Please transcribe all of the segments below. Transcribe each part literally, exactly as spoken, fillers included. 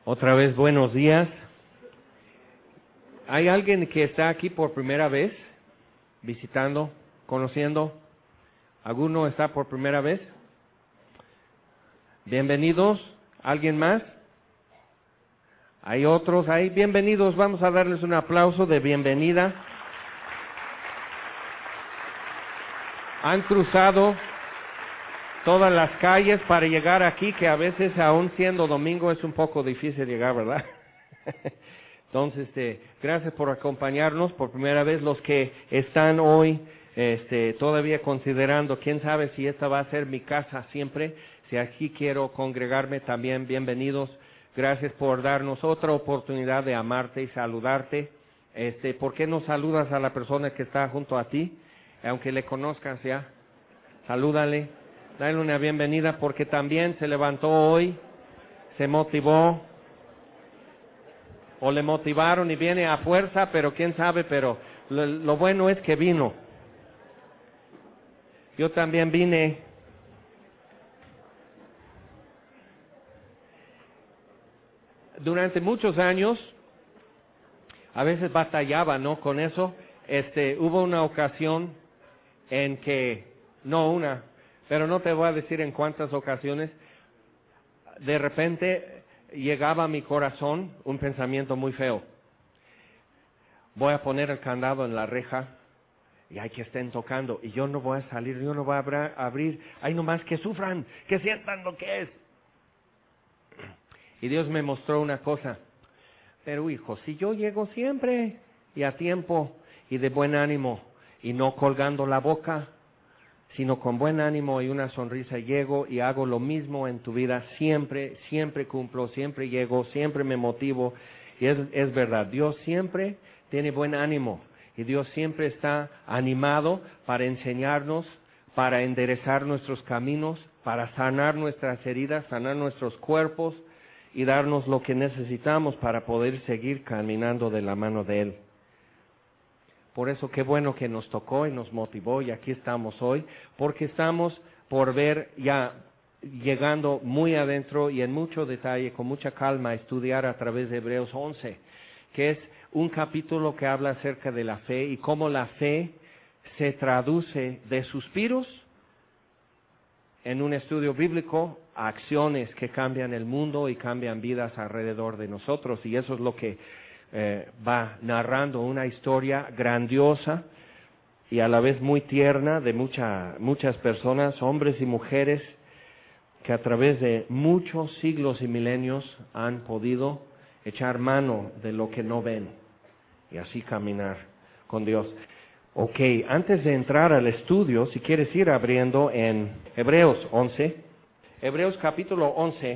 Otra vez, buenos días. ¿Hay alguien que está aquí por primera vez, visitando, conociendo? ¿Alguno está por primera vez? Bienvenidos. ¿Alguien más? ¿Hay otros ahí? Bienvenidos. Vamos a darles un aplauso de bienvenida. Han cruzado todas las calles para llegar aquí, que a veces, aún siendo domingo, es un poco difícil llegar, ¿verdad? Entonces, este, gracias por acompañarnos por primera vez. Los que están hoy este, todavía considerando, quién sabe si esta va a ser mi casa siempre, si aquí quiero congregarme también, bienvenidos. Gracias por darnos otra oportunidad de amarte y saludarte. Este, ¿por qué no saludas a la persona que está junto a ti? Aunque le conozcas ya, salúdale, dale una bienvenida, porque también se levantó hoy, se motivó, o le motivaron y viene a fuerza, pero quién sabe, pero lo, lo bueno es que vino. Yo también vine. Durante muchos años, a veces batallaba, ¿no? Con eso. Este, hubo una ocasión en que, no una, pero no te voy a decir en cuántas ocasiones, de repente llegaba a mi corazón un pensamiento muy feo. Voy a poner el candado en la reja y hay que estén tocando y yo no voy a salir, yo no voy a abrir, hay nomás que sufran, que sientan lo que es. Y Dios me mostró una cosa, pero hijo, si yo llego siempre y a tiempo y de buen ánimo y no colgando la boca, sino con buen ánimo y una sonrisa, llego y hago lo mismo en tu vida, siempre, siempre cumplo, siempre llego, siempre me motivo, y es, es verdad, Dios siempre tiene buen ánimo, y Dios siempre está animado para enseñarnos, para enderezar nuestros caminos, para sanar nuestras heridas, sanar nuestros cuerpos, y darnos lo que necesitamos para poder seguir caminando de la mano de Él. Por eso qué bueno que nos tocó y nos motivó y aquí estamos hoy, porque estamos por ver ya llegando muy adentro y en mucho detalle, con mucha calma, estudiar a través de Hebreos once, que es un capítulo que habla acerca de la fe y cómo la fe se traduce de suspiros en un estudio bíblico a acciones que cambian el mundo y cambian vidas alrededor de nosotros, y eso es lo que Eh, va narrando una historia grandiosa y a la vez muy tierna de mucha, muchas personas, hombres y mujeres, que a través de muchos siglos y milenios han podido echar mano de lo que no ven y así caminar con Dios. Ok, antes de entrar al estudio, si quieres ir abriendo en Hebreos once, Hebreos capítulo once,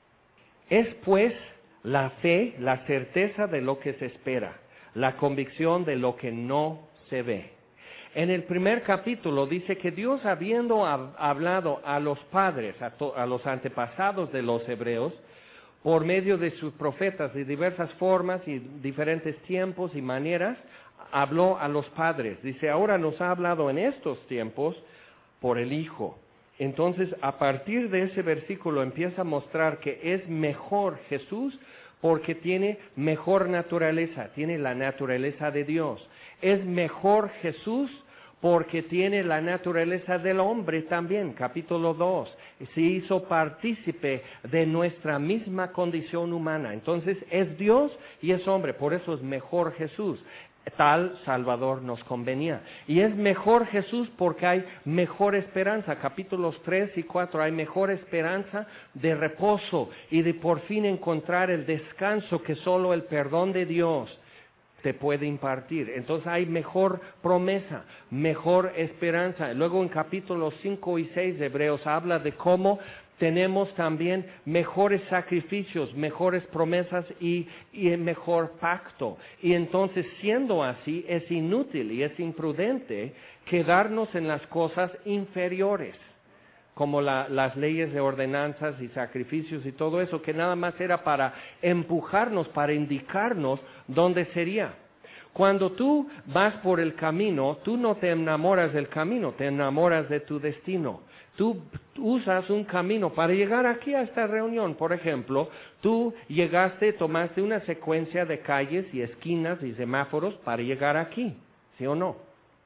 es pues la fe, la certeza de lo que se espera, la convicción de lo que no se ve. En el primer capítulo dice que Dios, habiendo hablado a los padres, a, to, a los antepasados de los hebreos, por medio de sus profetas de diversas formas y diferentes tiempos y maneras, habló a los padres. Dice, ahora nos ha hablado en estos tiempos por el Hijo. Entonces, a partir de ese versículo empieza a mostrar que es mejor Jesús porque tiene mejor naturaleza, tiene la naturaleza de Dios. Es mejor Jesús porque tiene la naturaleza del hombre también, capítulo dos. Se hizo partícipe de nuestra misma condición humana. Entonces, es Dios y es hombre, por eso es mejor Jesús. Tal Salvador nos convenía. Y es mejor Jesús porque hay mejor esperanza. Capítulos tres y cuatro, hay mejor esperanza de reposo y de por fin encontrar el descanso que solo el perdón de Dios te puede impartir. Entonces hay mejor promesa, mejor esperanza. Luego en capítulos cinco y seis de Hebreos habla de cómo tenemos también mejores sacrificios, mejores promesas y, y mejor pacto. Y entonces, siendo así, es inútil y es imprudente quedarnos en las cosas inferiores, como la, las leyes de ordenanzas y sacrificios y todo eso, que nada más era para empujarnos, para indicarnos dónde sería. Cuando tú vas por el camino, tú no te enamoras del camino, te enamoras de tu destino. Tú usas un camino para llegar aquí a esta reunión. Por ejemplo, tú llegaste, tomaste una secuencia de calles y esquinas y semáforos para llegar aquí, ¿sí o no?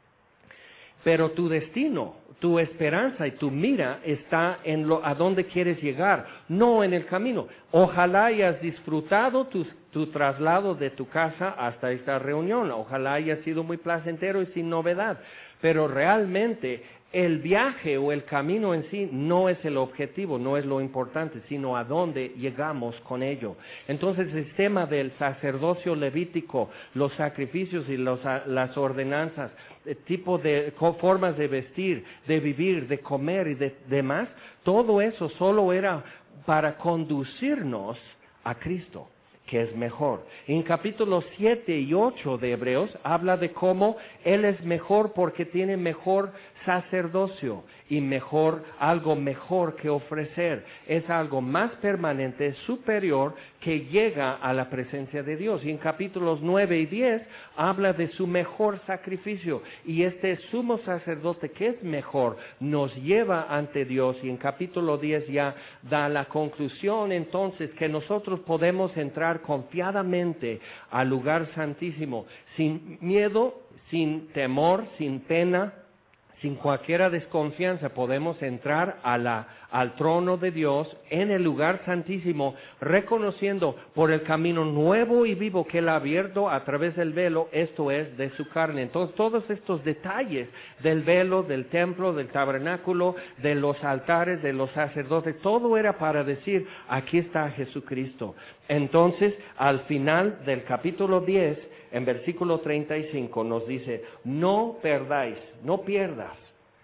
Pero tu destino, tu esperanza y tu mira está en lo, a dónde quieres llegar, no en el camino. Ojalá hayas disfrutado tu, tu traslado de tu casa hasta esta reunión. Ojalá haya sido muy placentero y sin novedad. Pero realmente el viaje o el camino en sí no es el objetivo, no es lo importante, sino a dónde llegamos con ello. Entonces el tema del sacerdocio levítico, los sacrificios y los, las ordenanzas, el tipo de formas de vestir, de vivir, de comer y de demás, todo eso solo era para conducirnos a Cristo, que es mejor. En capítulos siete y ocho de Hebreos habla de cómo Él es mejor porque tiene mejor sacerdocio y mejor, algo mejor que ofrecer. Es algo más permanente, superior, que llega a la presencia de Dios. Y en capítulos nueve y diez habla de su mejor sacrificio. Y este sumo sacerdote que es mejor nos lleva ante Dios. Y en capítulo diez ya da la conclusión entonces que nosotros podemos entrar confiadamente al lugar santísimo sin miedo, sin temor, sin pena, sin cualquier desconfianza. Podemos entrar a la, al trono de Dios en el lugar santísimo, reconociendo por el camino nuevo y vivo que Él ha abierto a través del velo, esto es, de su carne. Entonces, todos estos detalles del velo, del templo, del tabernáculo, de los altares, de los sacerdotes, todo era para decir, aquí está Jesucristo. Entonces, al final del capítulo diez, en versículo treinta y cinco nos dice, no perdáis, no pierdas,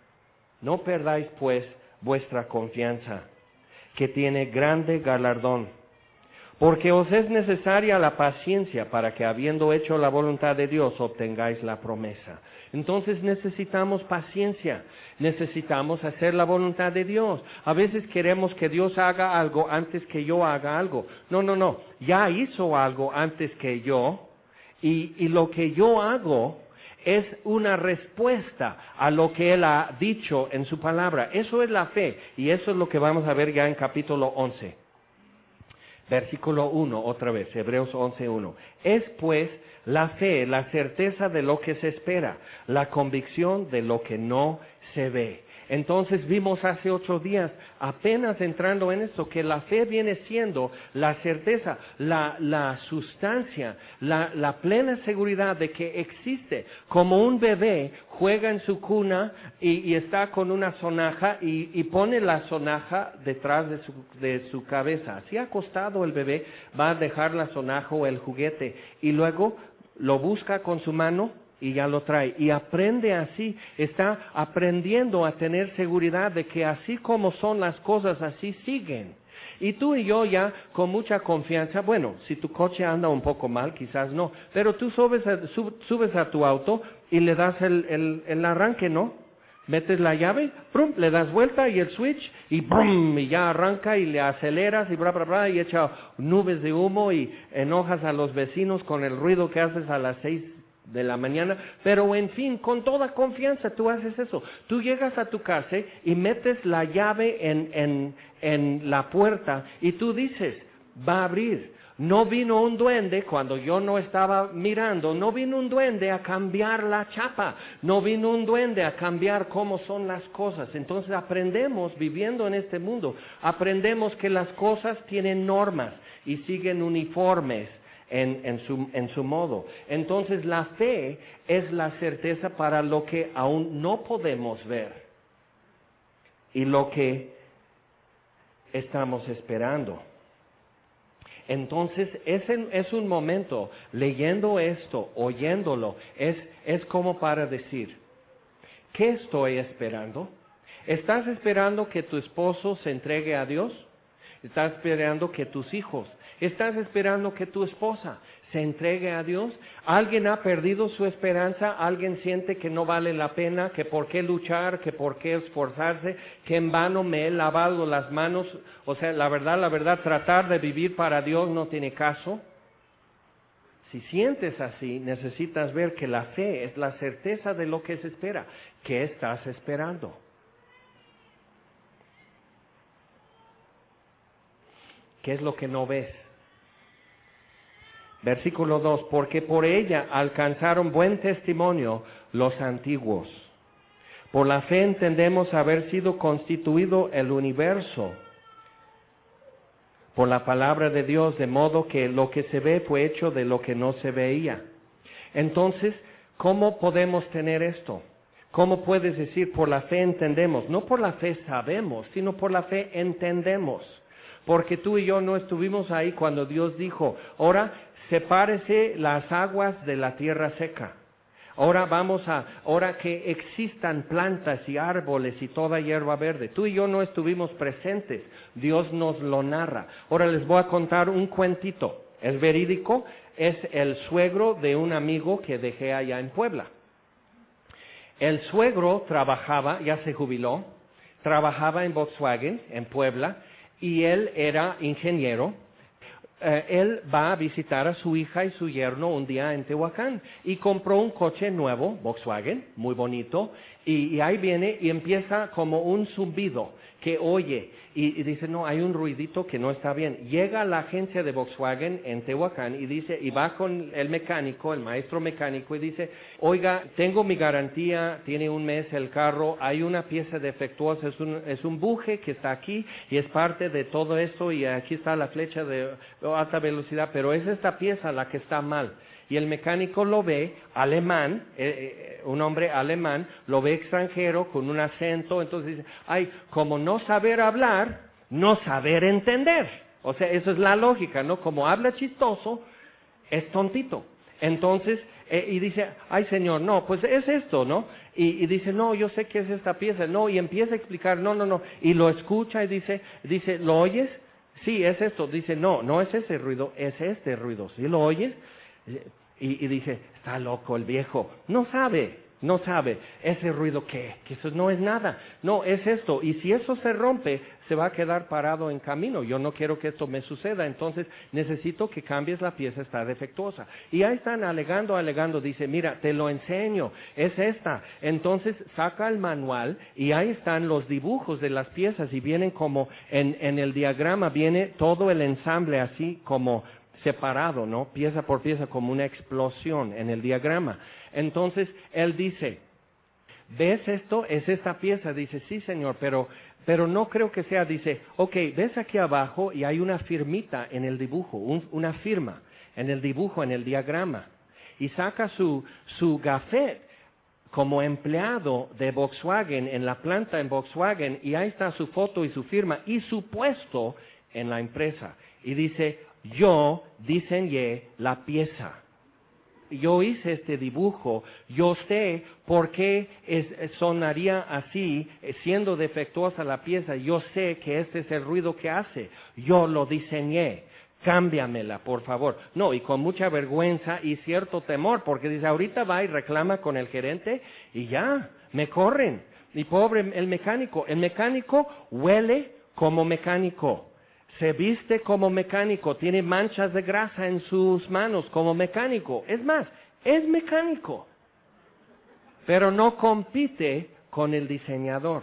no perdáis pues vuestra confianza, que tiene grande galardón, porque os es necesaria la paciencia para que habiendo hecho la voluntad de Dios obtengáis la promesa. Entonces necesitamos paciencia, necesitamos hacer la voluntad de Dios. A veces queremos que Dios haga algo antes que yo haga algo. No, no, no, ya hizo algo antes que yo. Y, y lo que yo hago es una respuesta a lo que Él ha dicho en su palabra. Eso es la fe, y eso es lo que vamos a ver ya en capítulo once. Versículo uno, otra vez, Hebreos once, uno. Es pues la fe, la certeza de lo que se espera, la convicción de lo que no se ve. Entonces vimos hace ocho días, apenas entrando en esto, que la fe viene siendo la certeza, la, la sustancia, la, la plena seguridad de que existe. Como un bebé juega en su cuna y, y está con una sonaja y, y pone la sonaja detrás de su, de su cabeza. Así acostado el bebé va a dejar la sonaja o el juguete y luego lo busca con su mano y ya lo trae, y aprende así, está aprendiendo a tener seguridad de que así como son las cosas, así siguen. Y tú y yo ya con mucha confianza, bueno, si tu coche anda un poco mal, quizás no, pero tú subes a, sub, subes a tu auto y le das el, el, el arranque, ¿no? Metes la llave, ¡prum!, le das vuelta y el switch, y ¡brum!, y ya arranca y le aceleras y bla, bla, bla, y echa nubes de humo y enojas a los vecinos con el ruido que haces a las seis de la mañana, pero en fin, con toda confianza tú haces eso. Tú llegas a tu casa y metes la llave en, en, en la puerta y tú dices, va a abrir. No vino un duende cuando yo no estaba mirando, no vino un duende a cambiar la chapa, no vino un duende a cambiar cómo son las cosas. Entonces aprendemos, viviendo en este mundo, aprendemos que las cosas tienen normas y siguen uniformes En, en, su, en su modo. Entonces la fe es la certeza para lo que aún no podemos ver y lo que estamos esperando. Entonces es, en, es un momento, leyendo esto, oyéndolo, es, es como para decir, ¿qué estoy esperando? ¿Estás esperando que tu esposo se entregue a Dios? ¿Estás esperando que tus hijos? ¿Estás esperando que tu esposa se entregue a Dios? ¿Alguien ha perdido su esperanza? ¿Alguien siente que no vale la pena? ¿Que por qué luchar? ¿Que por qué esforzarse? ¿Que en vano me he lavado las manos? O sea, la verdad, la verdad, tratar de vivir para Dios no tiene caso. Si sientes así, necesitas ver que la fe es la certeza de lo que se espera. ¿Qué estás esperando? ¿Qué es lo que no ves? Versículo dos, porque por ella alcanzaron buen testimonio los antiguos. Por la fe entendemos haber sido constituido el universo por la palabra de Dios, de modo que lo que se ve fue hecho de lo que no se veía. Entonces, ¿cómo podemos tener esto? ¿Cómo puedes decir por la fe entendemos? No por la fe sabemos, sino por la fe entendemos. Porque tú y yo no estuvimos ahí cuando Dios dijo, ahora sepárese las aguas de la tierra seca. Ahora vamos a, ahora que existan plantas y árboles y toda hierba verde. Tú y yo no estuvimos presentes, Dios nos lo narra. Ahora les voy a contar un cuentito, es verídico, es el suegro de un amigo que dejé allá en Puebla. El suegro trabajaba, ya se jubiló, trabajaba en Volkswagen, en Puebla, y él era ingeniero. Eh, él va a visitar a su hija y su yerno un día en Tehuacán y compró un coche nuevo, Volkswagen, muy bonito, y, y ahí viene y empieza como un zumbido que oye y, y dice, no, hay un ruidito que no está bien. Llega a la agencia de Volkswagen en Tehuacán y dice, y va con el mecánico, el maestro mecánico, y dice, oiga, tengo mi garantía, tiene un mes el carro, hay una pieza defectuosa, es un, es un buje que está aquí y es parte de todo esto y aquí está la flecha de alta velocidad, pero es esta pieza la que está mal. Y el mecánico lo ve, alemán, eh, eh, un hombre alemán, lo ve extranjero con un acento, entonces dice, ay, como no saber hablar, no saber entender. O sea, eso es la lógica, ¿no? Como habla chistoso, es tontito. Entonces, eh, y dice, ay señor, no, pues es esto, ¿no? Y, y dice, no, yo sé que es esta pieza, no, y empieza a explicar, no, no, no, y lo escucha y dice, dice, ¿lo oyes? Sí, es esto. Dice, no, no es ese ruido, es este ruido. ¿Sí lo oyes? Y, y dice, está loco el viejo, no sabe, no sabe, ese ruido qué, que eso no es nada, no, es esto, y si eso se rompe, se va a quedar parado en camino, yo no quiero que esto me suceda, entonces necesito que cambies la pieza, está defectuosa. Y ahí están alegando, alegando, dice, mira, te lo enseño, es esta. Entonces saca el manual y ahí están los dibujos de las piezas y vienen como, en, en el diagrama viene todo el ensamble así como separado, ¿no? Pieza por pieza, como una explosión en el diagrama. Entonces, él dice, ¿ves esto? Es esta pieza. Dice, sí, señor, pero, pero no creo que sea. Dice, ok, ¿ves aquí abajo? Y hay una firmita en el dibujo, un, una firma en el dibujo, en el diagrama. Y saca su, su gafet como empleado de Volkswagen, en la planta en Volkswagen, y ahí está su foto y su firma y su puesto en la empresa. Y dice, yo diseñé la pieza, yo hice este dibujo, yo sé por qué es, sonaría así, siendo defectuosa la pieza, yo sé que este es el ruido que hace, yo lo diseñé, cámbiamela, por favor. No, y con mucha vergüenza y cierto temor, porque dice, ahorita va y reclama con el gerente y ya, me corren. Y pobre el mecánico, el mecánico huele como mecánico. Se viste como mecánico, tiene manchas de grasa en sus manos como mecánico. Es más, es mecánico, pero no compite con el diseñador.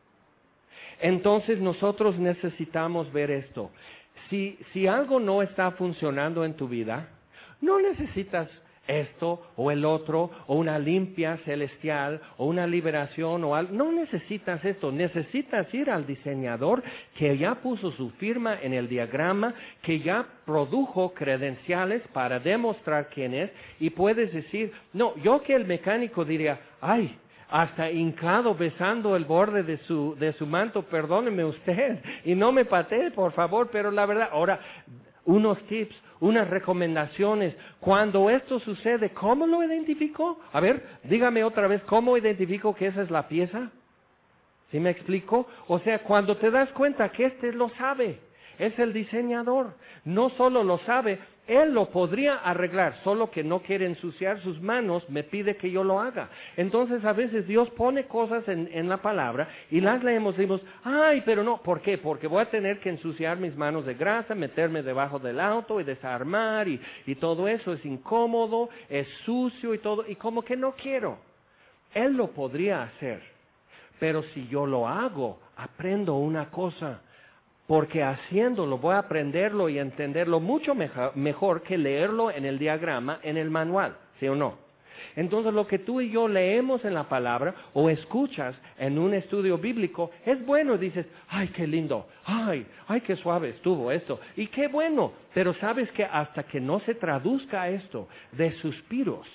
Entonces nosotros necesitamos ver esto. Si, si algo no está funcionando en tu vida, no necesitas esto o el otro, o una limpia celestial, o una liberación, o algo. No necesitas esto, necesitas ir al diseñador que ya puso su firma en el diagrama, que ya produjo credenciales para demostrar quién es, y puedes decir, no, yo que el mecánico diría, ay, hasta hincado besando el borde de su, de su manto, perdóneme usted, y no me patee, por favor, pero la verdad, ahora, unos tips, unas recomendaciones. Cuando esto sucede, ¿cómo lo identifico? A ver, dígame otra vez, ¿cómo identifico que esa es la pieza? ¿Sí me explico? O sea, cuando te das cuenta que este lo sabe, es el diseñador. No solo lo sabe, Él lo podría arreglar, solo que no quiere ensuciar sus manos, me pide que yo lo haga. Entonces a veces Dios pone cosas en, en la palabra y las leemos y decimos, ay, pero no, ¿por qué? Porque voy a tener que ensuciar mis manos de grasa, meterme debajo del auto y desarmar y, y todo eso es incómodo, es sucio y todo, y como que no quiero. Él lo podría hacer, pero si yo lo hago, aprendo una cosa. Porque haciéndolo voy a aprenderlo y entenderlo mucho mejor, mejor que leerlo en el diagrama, en el manual, ¿sí o no? Entonces lo que tú y yo leemos en la palabra o escuchas en un estudio bíblico es bueno, dices, ay, qué lindo, ay, ay, qué suave estuvo esto, y qué bueno, pero sabes que hasta que no se traduzca esto de suspiros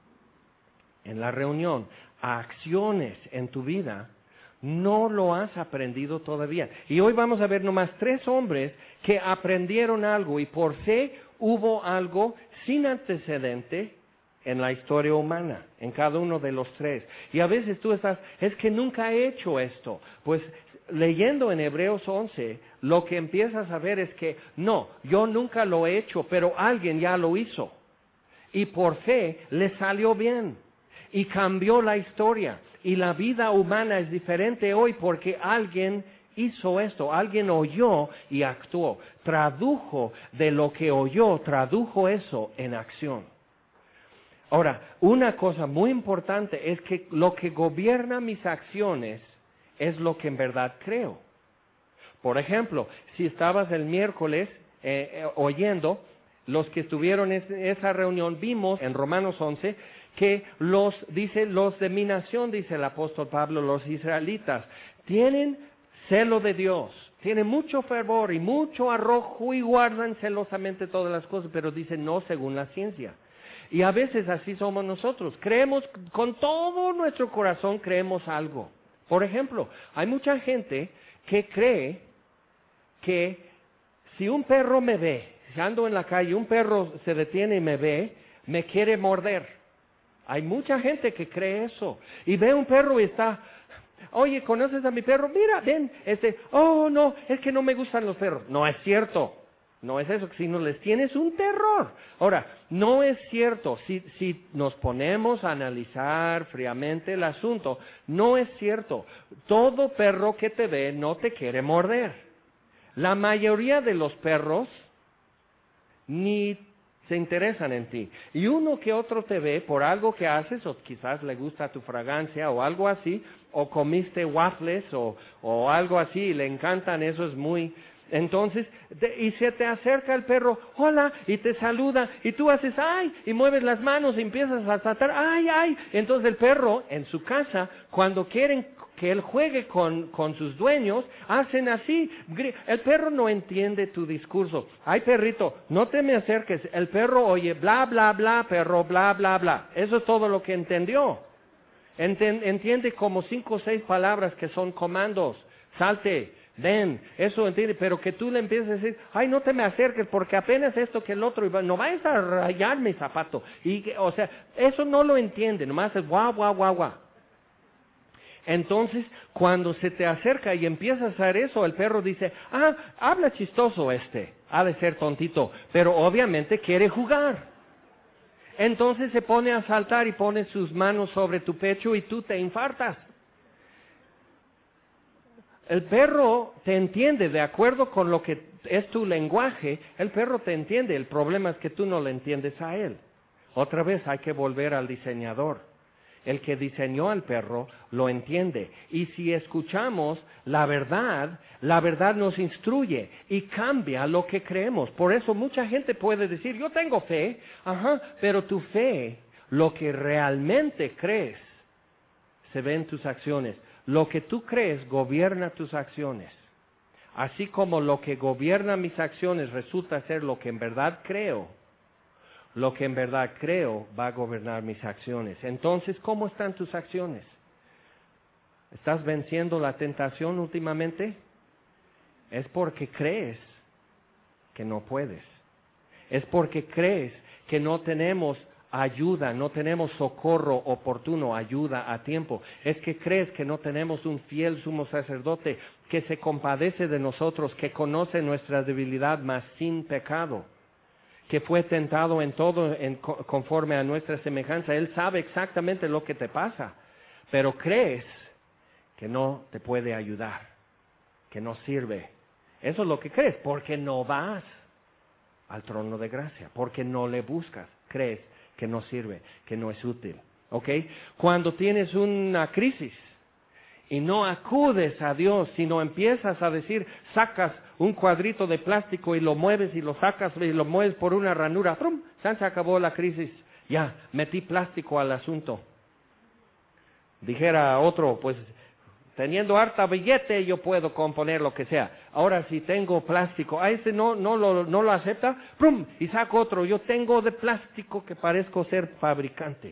en la reunión a acciones en tu vida, no lo has aprendido todavía. Y hoy vamos a ver nomás tres hombres que aprendieron algo y por fe hubo algo sin antecedente en la historia humana, en cada uno de los tres. Y a veces tú estás, es que nunca he hecho esto. Pues leyendo en Hebreos once, lo que empiezas a ver es que no, yo nunca lo he hecho, pero alguien ya lo hizo. Y por fe le salió bien. Y cambió la historia. Y la vida humana es diferente hoy porque alguien hizo esto, alguien oyó y actuó. Tradujo de lo que oyó, tradujo eso en acción. Ahora, una cosa muy importante es que lo que gobierna mis acciones es lo que en verdad creo. Por ejemplo, si estabas el miércoles eh, eh, oyendo, los que estuvieron en esa reunión, vimos en Romanos once, que los, dice, los de mi nación, dice el apóstol Pablo, los israelitas, tienen celo de Dios, tienen mucho fervor y mucho arrojo y guardan celosamente todas las cosas, pero dice no según la ciencia. Y a veces así somos nosotros, creemos, con todo nuestro corazón creemos algo. Por ejemplo, hay mucha gente que cree que si un perro me ve, si ando en la calle, un perro se detiene y me ve, me quiere morder. Hay mucha gente que cree eso. Y ve un perro y está, oye, ¿conoces a mi perro? Mira, ven, este, oh, no, es que no me gustan los perros. No es cierto. No es eso, sino les tienes un terror. Ahora, no es cierto. Si, si nos ponemos a analizar fríamente el asunto, no es cierto. Todo perro que te ve no te quiere morder. La mayoría de los perros ni se interesan en ti. Y uno que otro te ve por algo que haces, o quizás le gusta tu fragancia o algo así, o comiste waffles o, o algo así y le encantan, eso es muy... Entonces, de, y se te acerca el perro, hola, y te saluda, y tú haces, ay, y mueves las manos y empiezas a tratar, ay, ay. Entonces el perro, en su casa, cuando quieren que él juegue con, con sus dueños, hacen así. El perro no entiende tu discurso. Ay, perrito, no te me acerques. El perro oye, bla, bla, bla, perro, bla, bla, bla. Eso es todo lo que entendió. Enten, entiende como cinco o seis palabras que son comandos. Salte. Ven, eso entiende, pero que tú le empieces a decir, ay, no te me acerques porque apenas esto que el otro, y no vayas a rayar mi zapato. Y, que, o sea, eso no lo entiende, nomás es guau, guau, guau, guau. Entonces, cuando se te acerca y empieza a hacer eso, el perro dice, ah, habla chistoso este, ha de ser tontito, pero obviamente quiere jugar. Entonces se pone a saltar y pone sus manos sobre tu pecho y tú te infartas. El perro te entiende de acuerdo con lo que es tu lenguaje, el perro te entiende, el problema es que tú no le entiendes a él. Otra vez hay que volver al diseñador. El que diseñó al perro lo entiende. Y si escuchamos la verdad, la verdad nos instruye y cambia lo que creemos. Por eso mucha gente puede decir, yo tengo fe, ajá, pero tu fe, lo que realmente crees, se ve en tus acciones. Lo que tú crees gobierna tus acciones. Así como lo que gobierna mis acciones resulta ser lo que en verdad creo, lo que en verdad creo va a gobernar mis acciones. Entonces, ¿cómo están tus acciones? ¿Estás venciendo la tentación últimamente? Es porque crees que no puedes. Es porque crees que no tenemos ayuda, no tenemos socorro oportuno, ayuda a tiempo. Es que crees que no tenemos un fiel sumo sacerdote que se compadece de nosotros, que conoce nuestra debilidad, mas sin pecado, que fue tentado en todo en, conforme a nuestra semejanza. Él sabe exactamente lo que te pasa, pero crees que no te puede ayudar, que no sirve. Eso es lo que crees, porque no vas al trono de gracia, porque no le buscas, crees que no sirve, que no es útil. ¿Ok? Cuando tienes una crisis y no acudes a Dios, sino empiezas a decir, sacas un cuadrito de plástico y lo mueves y lo sacas y lo mueves por una ranura, ¡prum! Se acabó la crisis, ya, metí plástico al asunto. Dijera otro, pues, teniendo harta billete yo puedo componer lo que sea. Ahora si tengo plástico, a ese no, no, lo, no lo acepta, ¡prum! Y saco otro, yo tengo de plástico que parezco ser fabricante.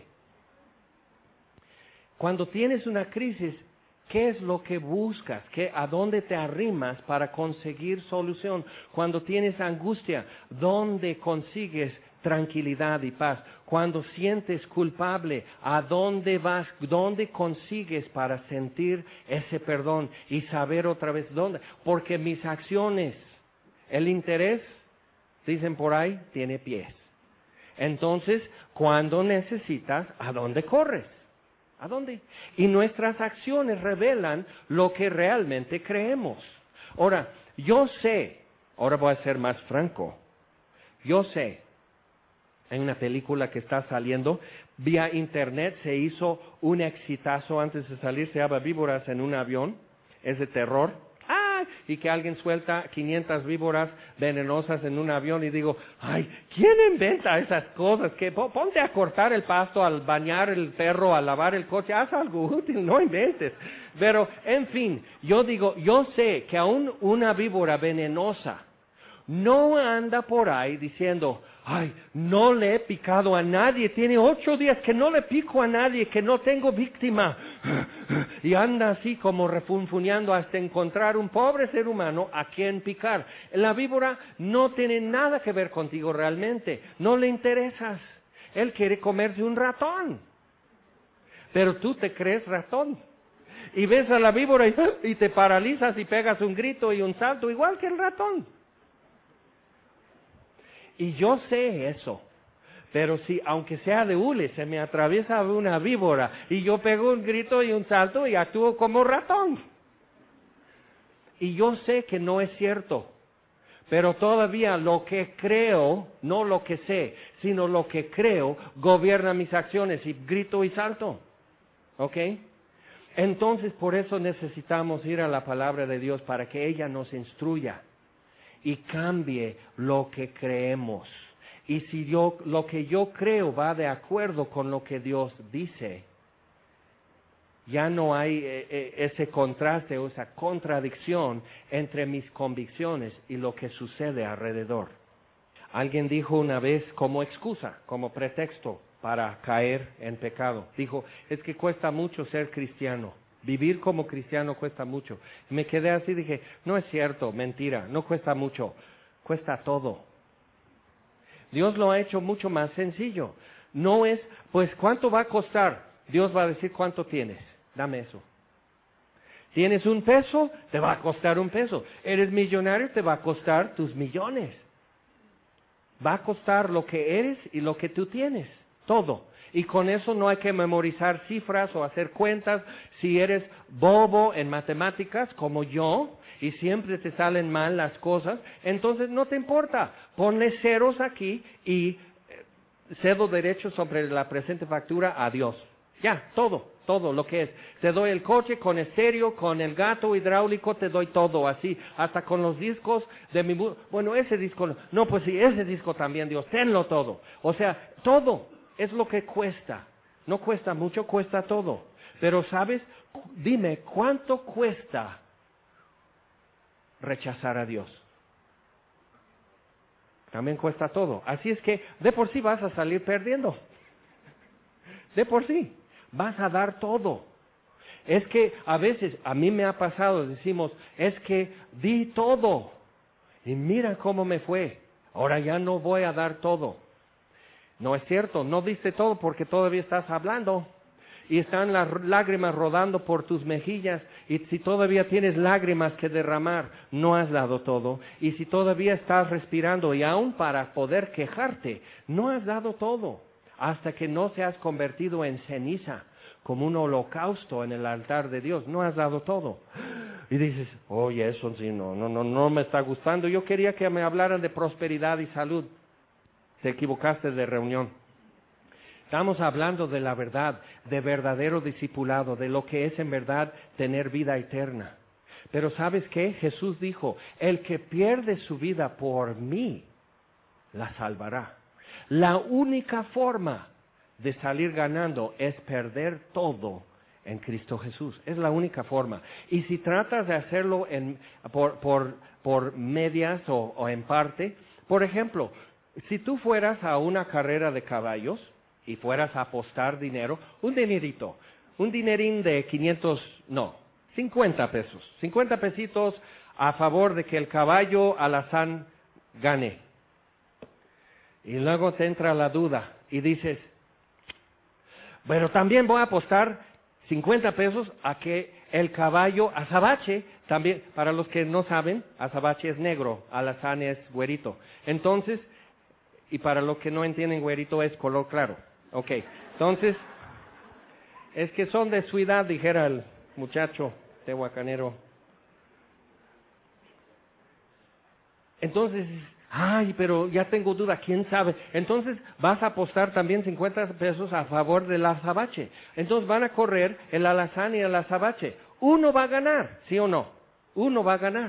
Cuando tienes una crisis, ¿qué es lo que buscas? ¿Qué, ¿A dónde te arrimas para conseguir solución? Cuando tienes angustia, ¿dónde consigues tranquilidad y paz? Cuando sientes culpable, ¿a dónde vas? ¿Dónde consigues para sentir ese perdón y saber otra vez dónde? Porque mis acciones, el interés, dicen por ahí, tiene pies. Entonces, cuando necesitas, ¿a dónde corres? ¿A dónde? Y nuestras acciones revelan lo que realmente creemos. Ahora, yo sé, ahora voy a ser más franco, yo sé, hay una película que está saliendo, vía internet se hizo un exitazo antes de salir, se llama Víboras en un avión, es de terror. ¡Ah! Y que alguien suelta quinientas víboras venenosas en un avión y digo, ¡ay! ¿Quién inventa esas cosas? Que ponte a cortar el pasto, al bañar el perro, a lavar el coche, haz algo útil, no inventes. Pero, en fin, yo digo, yo sé que aún una víbora venenosa no anda por ahí diciendo, ay, no le he picado a nadie, tiene ocho días que no le pico a nadie, que no tengo víctima. Y anda así como refunfuñando hasta encontrar un pobre ser humano a quien picar. La víbora no tiene nada que ver contigo realmente, no le interesas. Él quiere comerse un ratón, pero tú te crees ratón. Y ves a la víbora y, y te paralizas y pegas un grito y un salto igual que el ratón. Y yo sé eso, pero si aunque sea de hule, se me atraviesa una víbora y yo pego un grito y un salto y actúo como ratón. Y yo sé que no es cierto, pero todavía lo que creo, no lo que sé, sino lo que creo, gobierna mis acciones y grito y salto. ¿Ok? Entonces por eso necesitamos ir a la palabra de Dios para que ella nos instruya y cambie lo que creemos. Y si yo, lo que yo creo va de acuerdo con lo que Dios dice, ya no hay eh, eh, ese contraste o esa contradicción entre mis convicciones y lo que sucede alrededor. Alguien dijo una vez como excusa, como pretexto para caer en pecado, dijo, es que cuesta mucho ser cristiano. Vivir como cristiano cuesta mucho. Me quedé así y dije, no es cierto, mentira, no cuesta mucho, cuesta todo. Dios lo ha hecho mucho más sencillo. No es, pues, ¿cuánto va a costar? Dios va a decir, ¿cuánto tienes? Dame eso. ¿Tienes un peso? Te va a costar un peso. ¿Eres millonario? Te va a costar tus millones. Va a costar lo que eres y lo que tú tienes, todo. Y con eso no hay que memorizar cifras o hacer cuentas. Si eres bobo en matemáticas como yo y siempre te salen mal las cosas, entonces no te importa. Ponle ceros aquí y cedo derecho sobre la presente factura a Dios. Ya, todo, todo lo que es. Te doy el coche con estéreo, con el gato hidráulico, te doy todo así, hasta con los discos de mi... Bueno, ese disco, no, no pues sí, ese disco también, Dios, tenlo todo. O sea, todo. Es lo que cuesta. No cuesta mucho, cuesta todo. Pero, ¿sabes? Dime, ¿cuánto cuesta rechazar a Dios? También cuesta todo. Así es que, de por sí vas a salir perdiendo. De por sí. Vas a dar todo. Es que a veces, a mí me ha pasado, decimos, es que di todo. Y mira cómo me fue. Ahora ya no voy a dar todo. No es cierto, no diste todo porque todavía estás hablando. Y están las lágrimas rodando por tus mejillas, y si todavía tienes lágrimas que derramar, no has dado todo. Y si todavía estás respirando, y aún para poder quejarte, no has dado todo, hasta que no se has convertido en ceniza, como un holocausto en el altar de Dios, no has dado todo. Y dices, oye, eso sí, no, no, no, no me está gustando, yo quería que me hablaran de prosperidad y salud. Te equivocaste de reunión. Estamos hablando de la verdad, de verdadero discipulado, de lo que es en verdad tener vida eterna. Pero ¿sabes qué? Jesús dijo, el que pierde su vida por mí, la salvará. La única forma de salir ganando es perder todo en Cristo Jesús. Es la única forma. Y si tratas de hacerlo en, por, por, por medias o, o en parte, por ejemplo, si tú fueras a una carrera de caballos, y fueras a apostar dinero, un dinerito, un dinerín de quinientos, no, cincuenta pesos, cincuenta pesitos a favor de que el caballo alazán gane. Y luego te entra la duda y dices, pero también voy a apostar cincuenta pesos a que el caballo azabache, también, para los que no saben, azabache es negro, alazán es güerito. Entonces, y para los que no entienden, güerito es color claro. Ok, entonces, es que son de su edad, dijera el muchacho tehuacanero. Entonces, ay, pero ya tengo duda, ¿quién sabe? Entonces, vas a apostar también cincuenta pesos a favor del azabache. Entonces, van a correr el alazán y el azabache. Uno va a ganar, ¿sí o no? Uno va a ganar.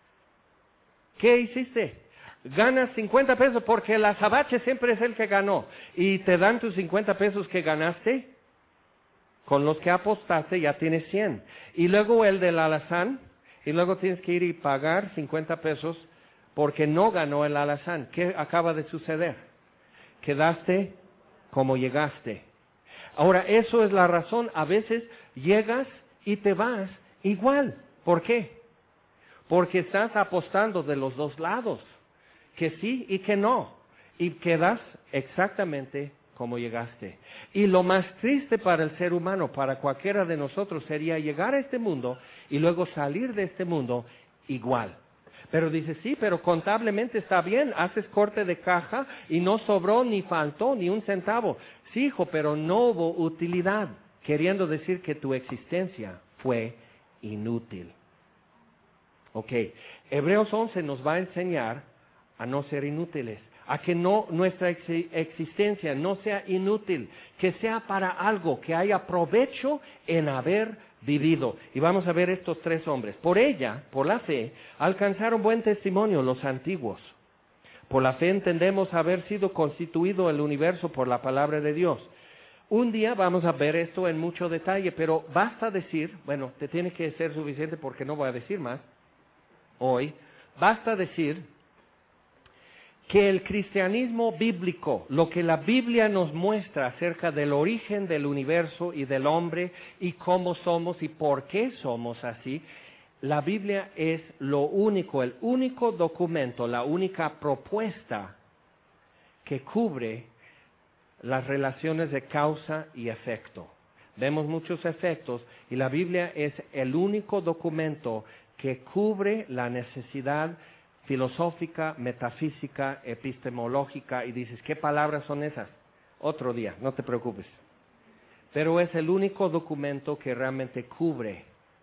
¿Qué hiciste? Ganas cincuenta pesos porque el azabache siempre es el que ganó. Y te dan tus cincuenta pesos que ganaste. Con los que apostaste ya tienes cien. Y luego el del alazán. Y luego tienes que ir y pagar cincuenta pesos porque no ganó el alazán. ¿Qué acaba de suceder? Quedaste como llegaste. Ahora, eso es la razón. A veces llegas y te vas igual. ¿Por qué? Porque estás apostando de los dos lados. Que sí y que no, y quedas exactamente como llegaste. Y lo más triste para el ser humano, para cualquiera de nosotros, sería llegar a este mundo y luego salir de este mundo igual. Pero dice, sí, pero contablemente está bien, haces corte de caja y no sobró ni faltó ni un centavo. Sí, hijo, pero no hubo utilidad, queriendo decir que tu existencia fue inútil. Ok, Hebreos once nos va a enseñar a no ser inútiles, a que no nuestra ex existencia no sea inútil, que sea para algo, que haya provecho en haber vivido. Y vamos a ver estos tres hombres. Por ella, por la fe, alcanzaron buen testimonio los antiguos. Por la fe entendemos haber sido constituido el universo por la palabra de Dios. Un día vamos a ver esto en mucho detalle, pero basta decir, bueno, te tiene que ser suficiente porque no voy a decir más hoy, basta decir que el cristianismo bíblico, lo que la Biblia nos muestra acerca del origen del universo y del hombre y cómo somos y por qué somos así, la Biblia es lo único, el único documento, la única propuesta que cubre las relaciones de causa y efecto. Vemos muchos efectos y la Biblia es el único documento que cubre la necesidad filosófica, metafísica, epistemológica, y dices, ¿qué palabras son esas? Otro día, no te preocupes. Pero es el único documento que realmente cubre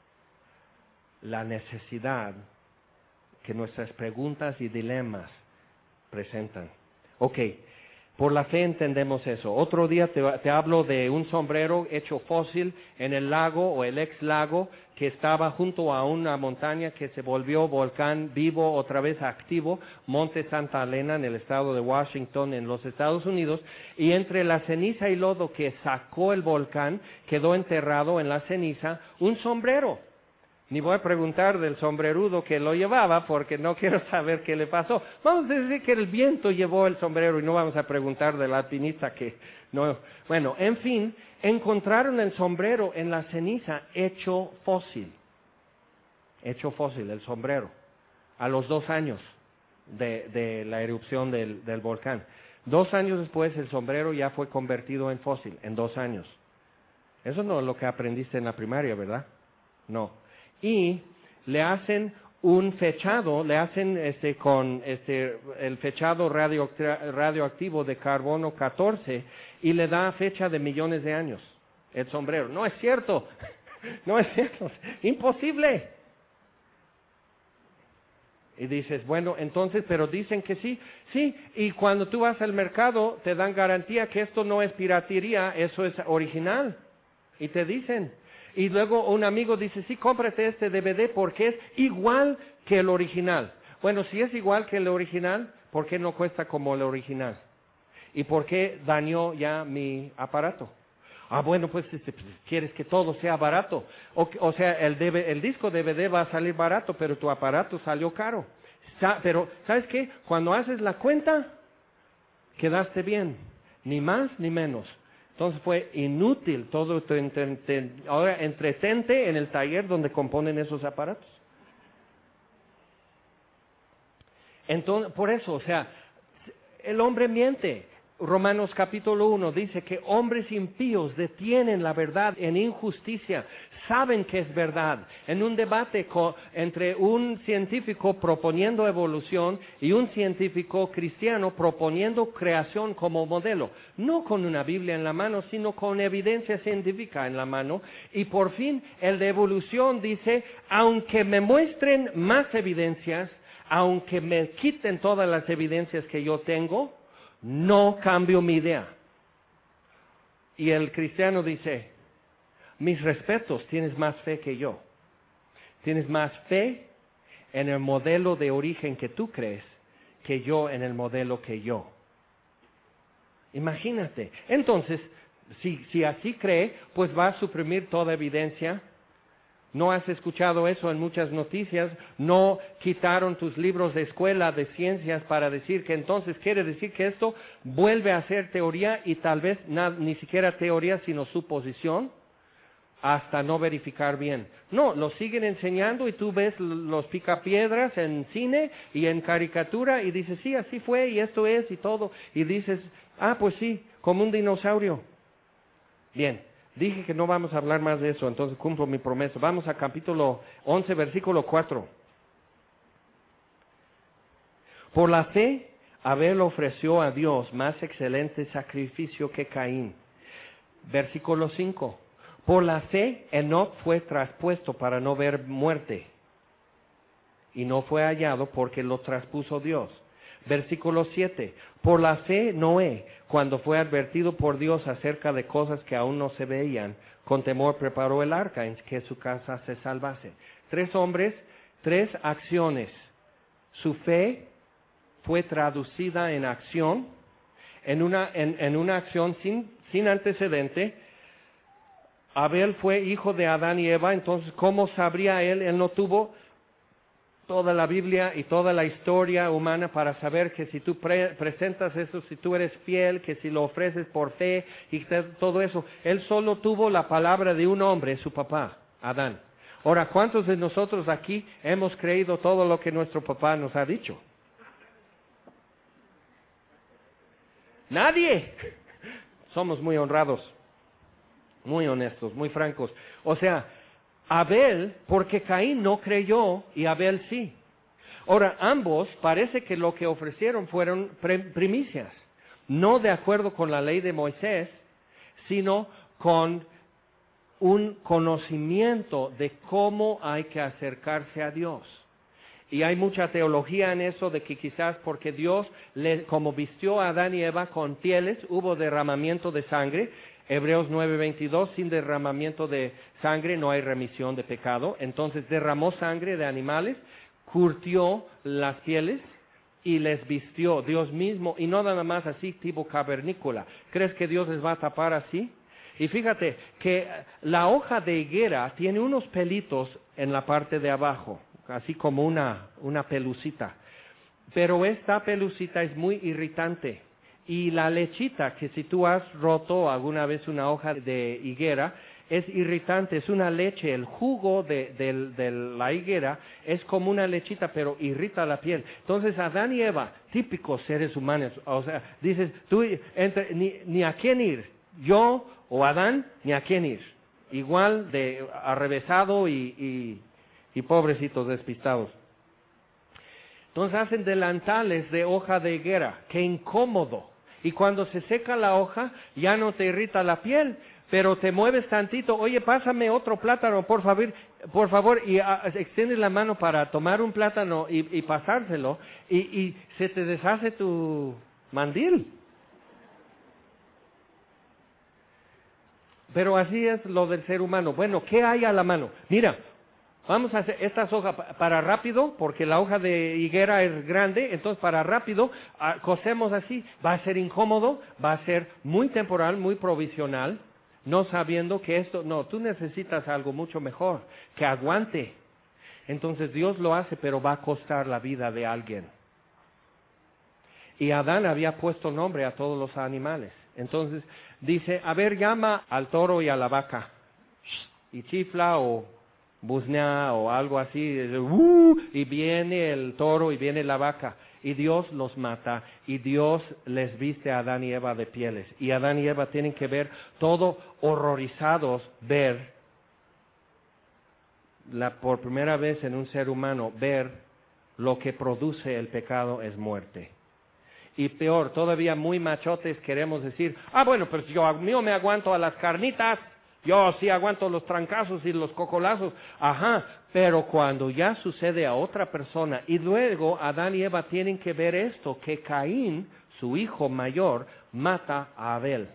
la necesidad que nuestras preguntas y dilemas presentan. Ok, por la fe entendemos eso. Otro día te, te hablo de un sombrero hecho fósil en el lago o el ex lago que estaba junto a una montaña que se volvió volcán vivo, otra vez activo, Monte Santa Elena en el estado de Washington en los Estados Unidos, y entre la ceniza y lodo que sacó el volcán quedó enterrado en la ceniza un sombrero. Ni voy a preguntar del sombrerudo que lo llevaba porque no quiero saber qué le pasó. Vamos a decir que el viento llevó el sombrero y no vamos a preguntar del alpinista que no. Bueno, en fin, encontraron el sombrero en la ceniza hecho fósil. Hecho fósil, el sombrero, a los dos años de, de la erupción del, del volcán. Dos años después el sombrero ya fue convertido en fósil, en dos años. Eso no es lo que aprendiste en la primaria, ¿verdad? No. Y le hacen un fechado, le hacen este con este el fechado radio, radioactivo de carbono catorce y le da fecha de millones de años el sombrero. No es cierto, no es cierto, imposible. Y dices, bueno, entonces, pero dicen que sí, sí, y cuando tú vas al mercado te dan garantía que esto no es piratería, eso es original, y te dicen. Y luego un amigo dice, sí, cómprate este D V D porque es igual que el original. Bueno, si es igual que el original, ¿por qué no cuesta como el original? ¿Y por qué dañó ya mi aparato? Ah, bueno, pues, este, pues quieres que todo sea barato. O, o sea, el, D V, el disco D V D va a salir barato, pero tu aparato salió caro. Sa, pero, ¿sabes qué? Cuando haces la cuenta, quedaste bien. Ni más ni menos. Entonces fue inútil todo tu entreten, ahora entretente en el taller donde componen esos aparatos. Entonces, por eso, o sea, el hombre miente. Romanos capítulo uno dice que hombres impíos detienen la verdad en injusticia, saben que es verdad. En un debate co, entre un científico proponiendo evolución y un científico cristiano proponiendo creación como modelo, no con una Biblia en la mano, sino con evidencia científica en la mano. Y por fin el de evolución dice, aunque me muestren más evidencias, aunque me quiten todas las evidencias que yo tengo, no cambio mi idea. Y el cristiano dice, mis respetos, tienes más fe que yo. Tienes más fe en el modelo de origen que tú crees que yo en el modelo que yo. Imagínate. Entonces, si, si así cree, pues va a suprimir toda evidencia. ¿No has escuchado eso en muchas noticias? ¿No quitaron tus libros de escuela de ciencias para decir que entonces quiere decir que esto vuelve a ser teoría y tal vez na, ni siquiera teoría sino suposición hasta no verificar bien? No, lo siguen enseñando y tú ves los picapiedras en cine y en caricatura y dices, sí, así fue y esto es y todo. Y dices, ah, pues sí, como un dinosaurio. Bien. Dije que no vamos a hablar más de eso, entonces cumplo mi promesa. Vamos a capítulo once, versículo cuatro. Por la fe, Abel ofreció a Dios más excelente sacrificio que Caín. Versículo cinco. Por la fe, Enoc fue traspuesto para no ver muerte, y no fue hallado porque lo traspuso Dios. Versículo siete. Por la fe, Noé, cuando fue advertido por Dios acerca de cosas que aún no se veían, con temor preparó el arca en que su casa se salvase. Tres hombres, tres acciones. Su fe fue traducida en acción, en una, en, en una acción sin, sin antecedente. Abel fue hijo de Adán y Eva, entonces ¿cómo sabría él? Él no tuvo toda la Biblia y toda la historia humana para saber que si tú pre presentas eso, si tú eres fiel, que si lo ofreces por fe y te, todo eso. Él solo tuvo la palabra de un hombre, su papá, Adán. Ahora, ¿cuántos de nosotros aquí hemos creído todo lo que nuestro papá nos ha dicho? Nadie. Somos muy honrados, muy honestos, muy francos. O sea, Abel, porque Caín no creyó y Abel sí. Ahora, ambos parece que lo que ofrecieron fueron primicias, no de acuerdo con la ley de Moisés, sino con un conocimiento de cómo hay que acercarse a Dios. Y hay mucha teología en eso de que quizás porque Dios, le, como vistió a Adán y Eva con pieles, hubo derramamiento de sangre. Hebreos nueve veintidós, sin derramamiento de sangre no hay remisión de pecado. Entonces derramó sangre de animales, curtió las pieles y les vistió Dios mismo, y no nada más así tipo cavernícola. ¿Crees que Dios les va a tapar así? Y fíjate que la hoja de higuera tiene unos pelitos en la parte de abajo, así como una, una pelucita. Pero esta pelucita es muy irritante. Y la lechita, que si tú has roto alguna vez una hoja de higuera, es irritante, es una leche, el jugo de, de, de la higuera es como una lechita, pero irrita la piel. Entonces Adán y Eva, típicos seres humanos, o sea, dices, tú, entre, ni, ni a quién ir, yo o Adán, ni a quién ir. Igual de arrevesado y, y, y pobrecitos despistados. Entonces hacen delantales de hoja de higuera, qué incómodo. Y cuando se seca la hoja, ya no te irrita la piel, pero te mueves tantito, oye, pásame otro plátano, por favor, por favor, y a, extiendes la mano para tomar un plátano y, y pasárselo, y, y se te deshace tu mandil. Pero así es lo del ser humano. Bueno, ¿qué hay a la mano? Mira, vamos a hacer estas hojas para rápido, porque la hoja de higuera es grande, entonces para rápido cosemos así. Va a ser incómodo, va a ser muy temporal, muy provisional, no sabiendo que esto, no, tú necesitas algo mucho mejor, que aguante. Entonces Dios lo hace, pero va a costar la vida de alguien. Y Adán había puesto nombre a todos los animales. Entonces dice, a ver, llama al toro y a la vaca. Y chifla o buznea o algo así, uh, y viene el toro y viene la vaca, y Dios los mata, y Dios les viste a Adán y Eva de pieles, y Adán y Eva tienen que ver, todo horrorizados, ver, la, por primera vez en un ser humano, ver lo que produce el pecado es muerte. Y peor, todavía muy machotes queremos decir, ah bueno, pues yo, yo me aguanto a las carnitas, yo sí aguanto los trancazos y los cocolazos, ajá, pero cuando ya sucede a otra persona, y luego Adán y Eva tienen que ver esto, que Caín, su hijo mayor, mata a Abel.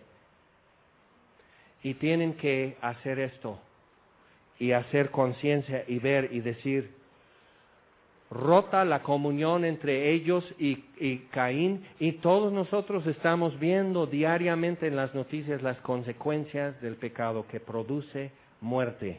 Y tienen que hacer esto, y hacer conciencia, y ver, y decir, rota la comunión entre ellos y, y Caín, y todos nosotros estamos viendo diariamente en las noticias las consecuencias del pecado que produce muerte.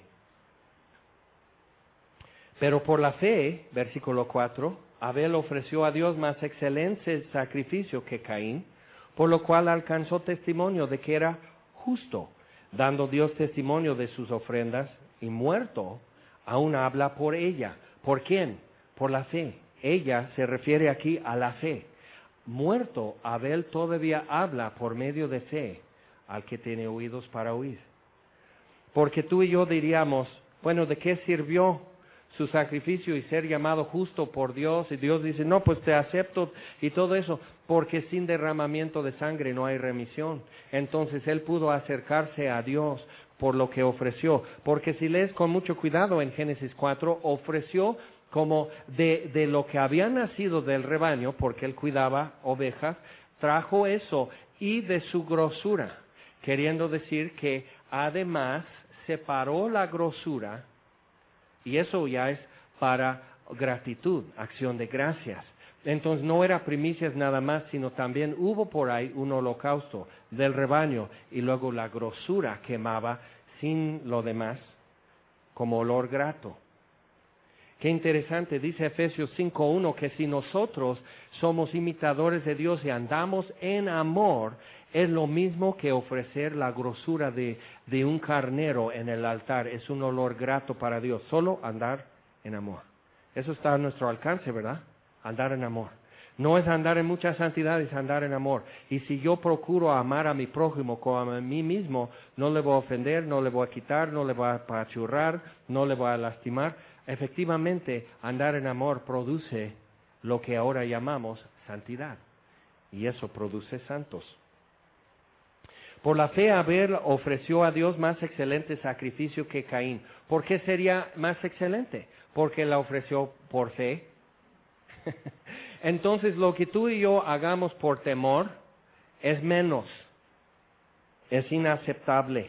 Pero por la fe, versículo cuatro, Abel ofreció a Dios más excelente sacrificio que Caín, por lo cual alcanzó testimonio de que era justo, dando Dios testimonio de sus ofrendas, y muerto, aún habla por ella. ¿Por quién? Por la fe. Ella se refiere aquí a la fe. Muerto, Abel todavía habla por medio de fe al que tiene oídos para oír. Porque tú y yo diríamos, bueno, ¿de qué sirvió su sacrificio y ser llamado justo por Dios? Y Dios dice, no, pues te acepto y todo eso, porque sin derramamiento de sangre no hay remisión. Entonces él pudo acercarse a Dios por lo que ofreció. Porque si lees con mucho cuidado en Génesis cuatro, ofreció como de, de lo que había nacido del rebaño, porque él cuidaba ovejas, trajo eso y de su grosura, queriendo decir que además separó la grosura, y eso ya es para gratitud, acción de gracias. Entonces no era primicias nada más, sino también hubo por ahí un holocausto del rebaño, y luego la grosura quemaba sin lo demás, como olor grato. Qué interesante, dice Efesios cinco uno, que si nosotros somos imitadores de Dios y andamos en amor, es lo mismo que ofrecer la grosura de, de un carnero en el altar. Es un olor grato para Dios, solo andar en amor. Eso está a nuestro alcance, ¿verdad? Andar en amor. No es andar en mucha santidad, es andar en amor. Y si yo procuro amar a mi prójimo como a mí mismo, no le voy a ofender, no le voy a quitar, no le voy a apachurrar, no le voy a lastimar. Efectivamente, andar en amor produce lo que ahora llamamos santidad, y eso produce santos. Por la fe Abel ofreció a Dios más excelente sacrificio que Caín. ¿Por qué sería más excelente? Porque la ofreció por fe. Entonces lo que tú y yo hagamos por temor es menos, es inaceptable.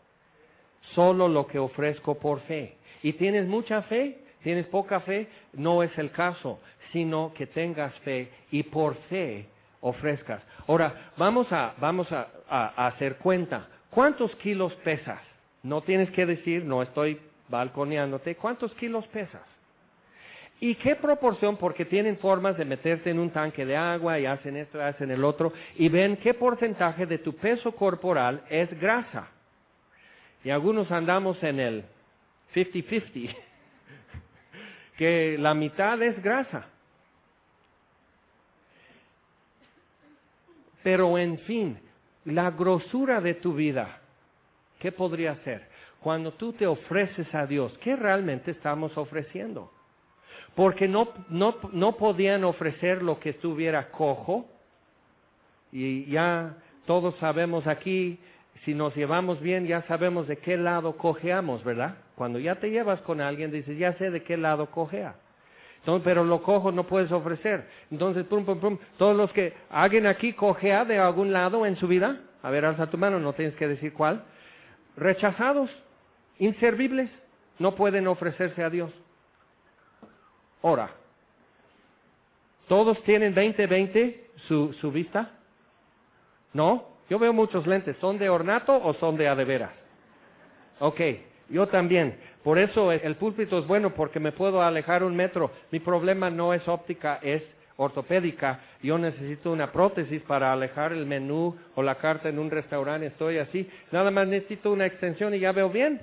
Solo lo que ofrezco por fe. Y tienes mucha fe, tienes poca fe, no es el caso, sino que tengas fe y por fe ofrezcas. Ahora, vamos a, vamos a, a, a hacer cuenta. ¿Cuántos kilos pesas? No tienes que decir, no estoy balconeándote, ¿cuántos kilos pesas? ¿Y qué proporción? Porque tienen formas de meterte en un tanque de agua y hacen esto, hacen el otro, y ven qué porcentaje de tu peso corporal es grasa. Y algunos andamos en el cincuenta cincuenta, que la mitad es grasa. Pero en fin, la grosura de tu vida, ¿qué podría ser? Cuando tú te ofreces a Dios, ¿qué realmente estamos ofreciendo? Porque no, no, no podían ofrecer lo que estuviera cojo, y ya todos sabemos aquí, si nos llevamos bien, ya sabemos de qué lado cojeamos, ¿verdad? Cuando ya te llevas con alguien, dices, ya sé de qué lado cojea. Entonces, pero lo cojo no puedes ofrecer. Entonces, pum, pum, pum, todos los que alguien aquí cojea de algún lado en su vida, a ver, alza tu mano, no tienes que decir cuál, rechazados, inservibles, no pueden ofrecerse a Dios. Ahora, ¿todos tienen veinte veinte su, su vista? ¿No? Yo veo muchos lentes, ¿son de ornato o son de a de veras? Ok, yo también. Por eso el púlpito es bueno, porque me puedo alejar un metro. Mi problema no es óptica, es ortopédica. Yo necesito una prótesis para alejar el menú o la carta en un restaurante. Estoy así. Nada más necesito una extensión y ya veo bien.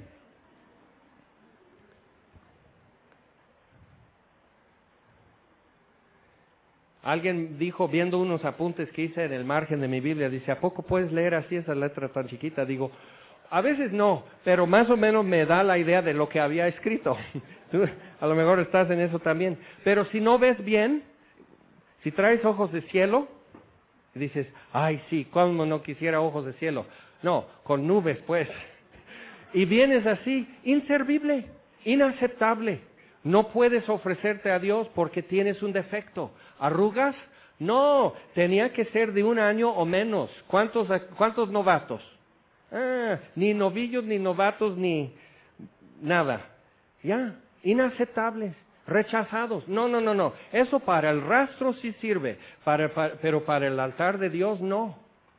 Alguien dijo, viendo unos apuntes que hice en el margen de mi Biblia, dice, ¿a poco puedes leer así esa letra tan chiquita? Digo, a veces no, pero más o menos me da la idea de lo que había escrito. Tú a lo mejor estás en eso también. Pero si no ves bien, si traes ojos de cielo, dices, ay sí, cómo no quisiera ojos de cielo. No, con nubes pues. Y vienes así, inservible, inaceptable. No puedes ofrecerte a Dios porque tienes un defecto. ¿Arrugas? No, tenía que ser de un año o menos. ¿Cuántos, cuántos novatos? Ah, ni novillos, ni novatos, ni nada. Ya, inaceptables, rechazados. No, no, no, no. Eso para el rastro sí sirve, para, para, pero para el altar de Dios no.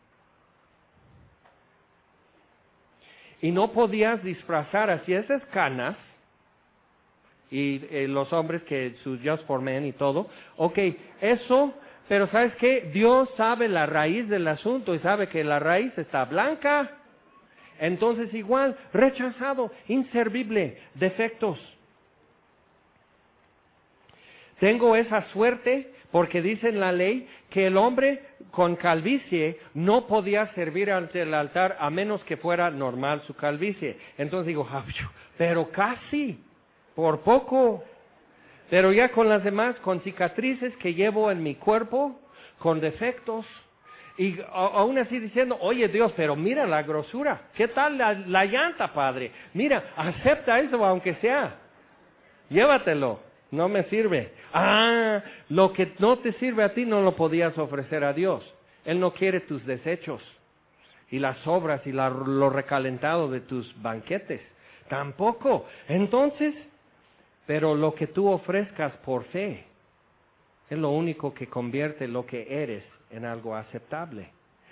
Y no podías disfrazar así esas canas, y eh, los hombres que sus Just for Men y todo. Ok, eso, pero ¿sabes qué? Dios sabe la raíz del asunto y sabe que la raíz está blanca. Entonces igual, rechazado, inservible, defectos. Tengo esa suerte porque dice en la ley que el hombre con calvicie no podía servir ante el altar a menos que fuera normal su calvicie. Entonces digo, pero casi, por poco. Pero ya con las demás, con cicatrices que llevo en mi cuerpo, con defectos. Y aún así diciendo, oye Dios, pero mira la grosura, ¿qué tal la, la llanta, Padre? Mira, acepta eso aunque sea, llévatelo, no me sirve. Ah, lo que no te sirve a ti no lo podías ofrecer a Dios. Él no quiere tus desechos y las sobras y la, lo recalentado de tus banquetes, tampoco. Entonces, pero lo que tú ofrezcas por fe es lo único que convierte lo que eres en algo aceptable.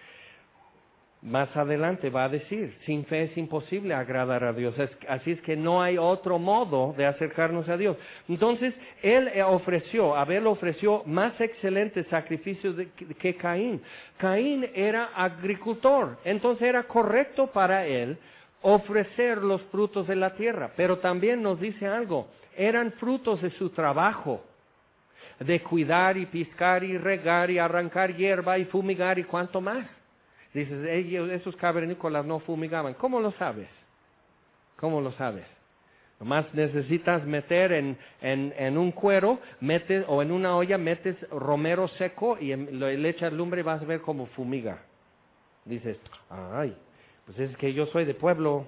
Más adelante va a decir, sin fe es imposible agradar a Dios. Es, así es que no hay otro modo de acercarnos a Dios. Entonces, él ofreció, Abel ofreció más excelentes sacrificios de, que, que Caín. Caín era agricultor, entonces era correcto para él ofrecer los frutos de la tierra. Pero también nos dice algo, eran frutos de su trabajo, de cuidar y piscar y regar y arrancar hierba y fumigar y cuánto más. Dices, ellos, esos cavernícolas no fumigaban. ¿Cómo lo sabes? ¿Cómo lo sabes? Nomás necesitas meter en, en, en un cuero, metes, o en una olla, metes romero seco y le echas lumbre y vas a ver cómo fumiga. Dices, ay, pues es que yo soy de pueblo.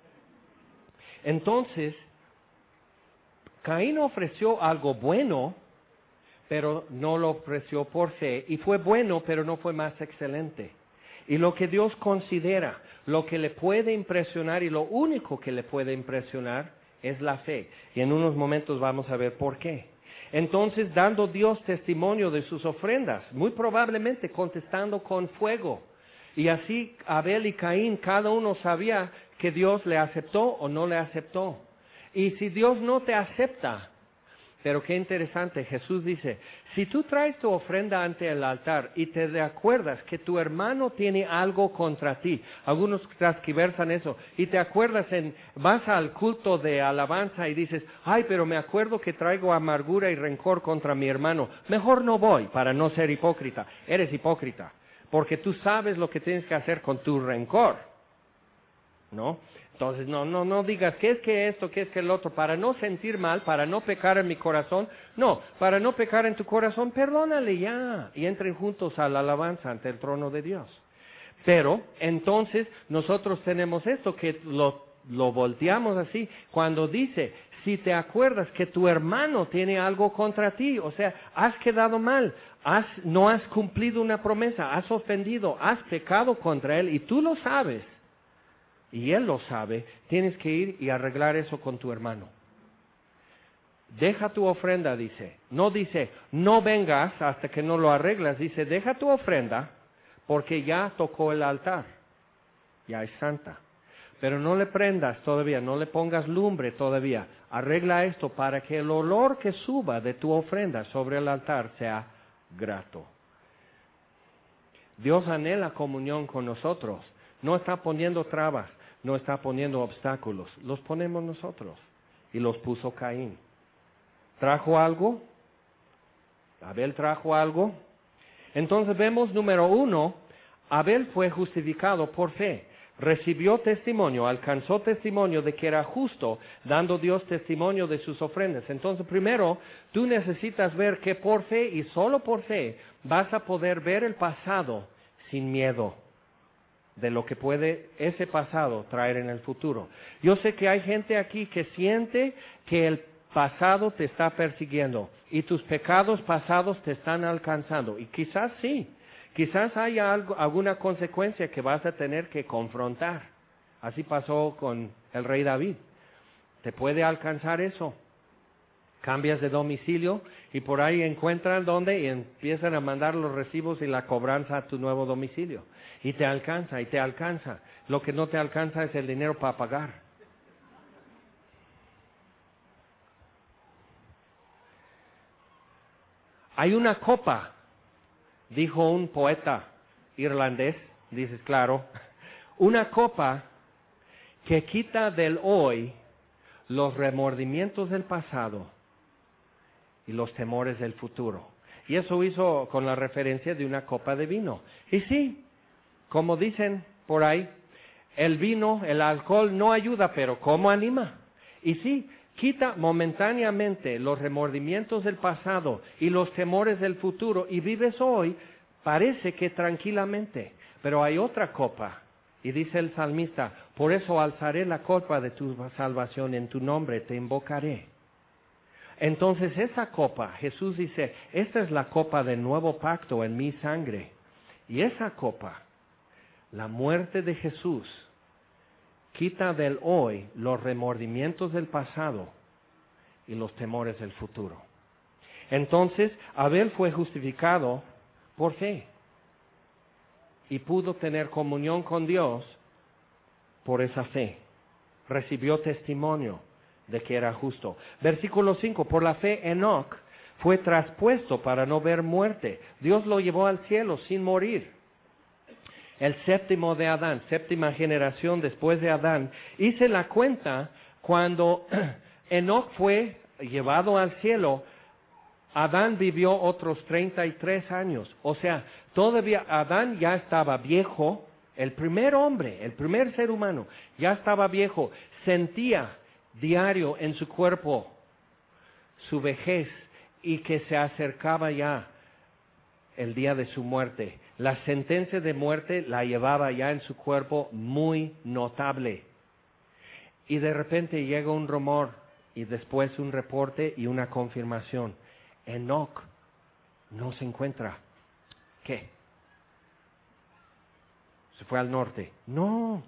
Entonces, Caín ofreció algo bueno, pero no lo ofreció por fe, y fue bueno, pero no fue más excelente. Y lo que Dios considera, lo que le puede impresionar, y lo único que le puede impresionar, es la fe. Y en unos momentos vamos a ver por qué. Entonces, dando Dios testimonio de sus ofrendas, muy probablemente contestando con fuego. Y así Abel y Caín, cada uno sabía que Dios le aceptó o no le aceptó. Y si Dios no te acepta, Pero qué interesante, Jesús dice, si tú traes tu ofrenda ante el altar y te acuerdas que tu hermano tiene algo contra ti, algunos transquiversan eso, y te acuerdas en, vas al culto de alabanza y dices, ay, pero me acuerdo que traigo amargura y rencor contra mi hermano, mejor no voy para no ser hipócrita. Eres hipócrita, porque tú sabes lo que tienes que hacer con tu rencor, ¿no? Entonces, no, no, no digas, ¿qué es que esto, qué es que el otro? Para no sentir mal, para no pecar en mi corazón. No, para no pecar en tu corazón, perdónale ya. Y entren juntos a la alabanza ante el trono de Dios. Pero, entonces, nosotros tenemos esto, que lo, lo volteamos así. Cuando dice, si te acuerdas que tu hermano tiene algo contra ti, o sea, has quedado mal, has, no has cumplido una promesa, has ofendido, has pecado contra él, y tú lo sabes. Y él lo sabe, tienes que ir y arreglar eso con tu hermano. Deja tu ofrenda, dice. No dice, no vengas hasta que no lo arreglas. Dice, deja tu ofrenda porque ya tocó el altar. Ya es santa. Pero no le prendas todavía, no le pongas lumbre todavía. Arregla esto para que el olor que suba de tu ofrenda sobre el altar sea grato. Dios anhela comunión con nosotros. No está poniendo trabas. No está poniendo obstáculos, los ponemos nosotros. Y los puso Caín. ¿Trajo algo? Abel trajo algo. Entonces vemos, número uno, Abel fue justificado por fe. Recibió testimonio, alcanzó testimonio de que era justo, dando Dios testimonio de sus ofrendas. Entonces, primero, tú necesitas ver que por fe y solo por fe vas a poder ver el pasado sin miedo de lo que puede ese pasado traer en el futuro. Yo sé que hay gente aquí que siente que el pasado te está persiguiendo y tus pecados pasados te están alcanzando. Y quizás sí, quizás haya algo, alguna consecuencia que vas a tener que confrontar. Así pasó con el rey David. Te puede alcanzar eso. Cambias de domicilio y por ahí encuentran dónde y empiezan a mandar los recibos y la cobranza a tu nuevo domicilio. Y te alcanza, y te alcanza. Lo que no te alcanza es el dinero para pagar. Hay una copa, dijo un poeta irlandés, dices claro, una copa que quita del hoy los remordimientos del pasado y los temores del futuro. Y eso hizo con la referencia de una copa de vino. Y sí, como dicen por ahí, el vino, el alcohol no ayuda, pero ¿cómo anima? Y sí, quita momentáneamente los remordimientos del pasado y los temores del futuro y vives hoy, parece que tranquilamente. Pero hay otra copa, y dice el salmista, por eso alzaré la copa de tu salvación, en tu nombre te invocaré. Entonces esa copa, Jesús dice, esta es la copa del nuevo pacto en mi sangre. Y esa copa, la muerte de Jesús, quita del hoy los remordimientos del pasado y los temores del futuro. Entonces, Abel fue justificado por fe y pudo tener comunión con Dios por esa fe. Recibió testimonio de que era justo. Versículo cinco, por la fe Enoc fue traspuesto para no ver muerte. Dios lo llevó al cielo sin morir. El séptimo de Adán, séptima generación después de Adán. Hice la cuenta cuando Enoc fue llevado al cielo, Adán vivió otros treinta y tres años. O sea, todavía Adán ya estaba viejo, el primer hombre, el primer ser humano, ya estaba viejo, sentía diario en su cuerpo su vejez y que se acercaba ya el día de su muerte. La sentencia de muerte la llevaba ya en su cuerpo muy notable. Y de repente llega un rumor y después un reporte y una confirmación. Enoc no se encuentra. ¿Qué? ¿Se fue al norte? No.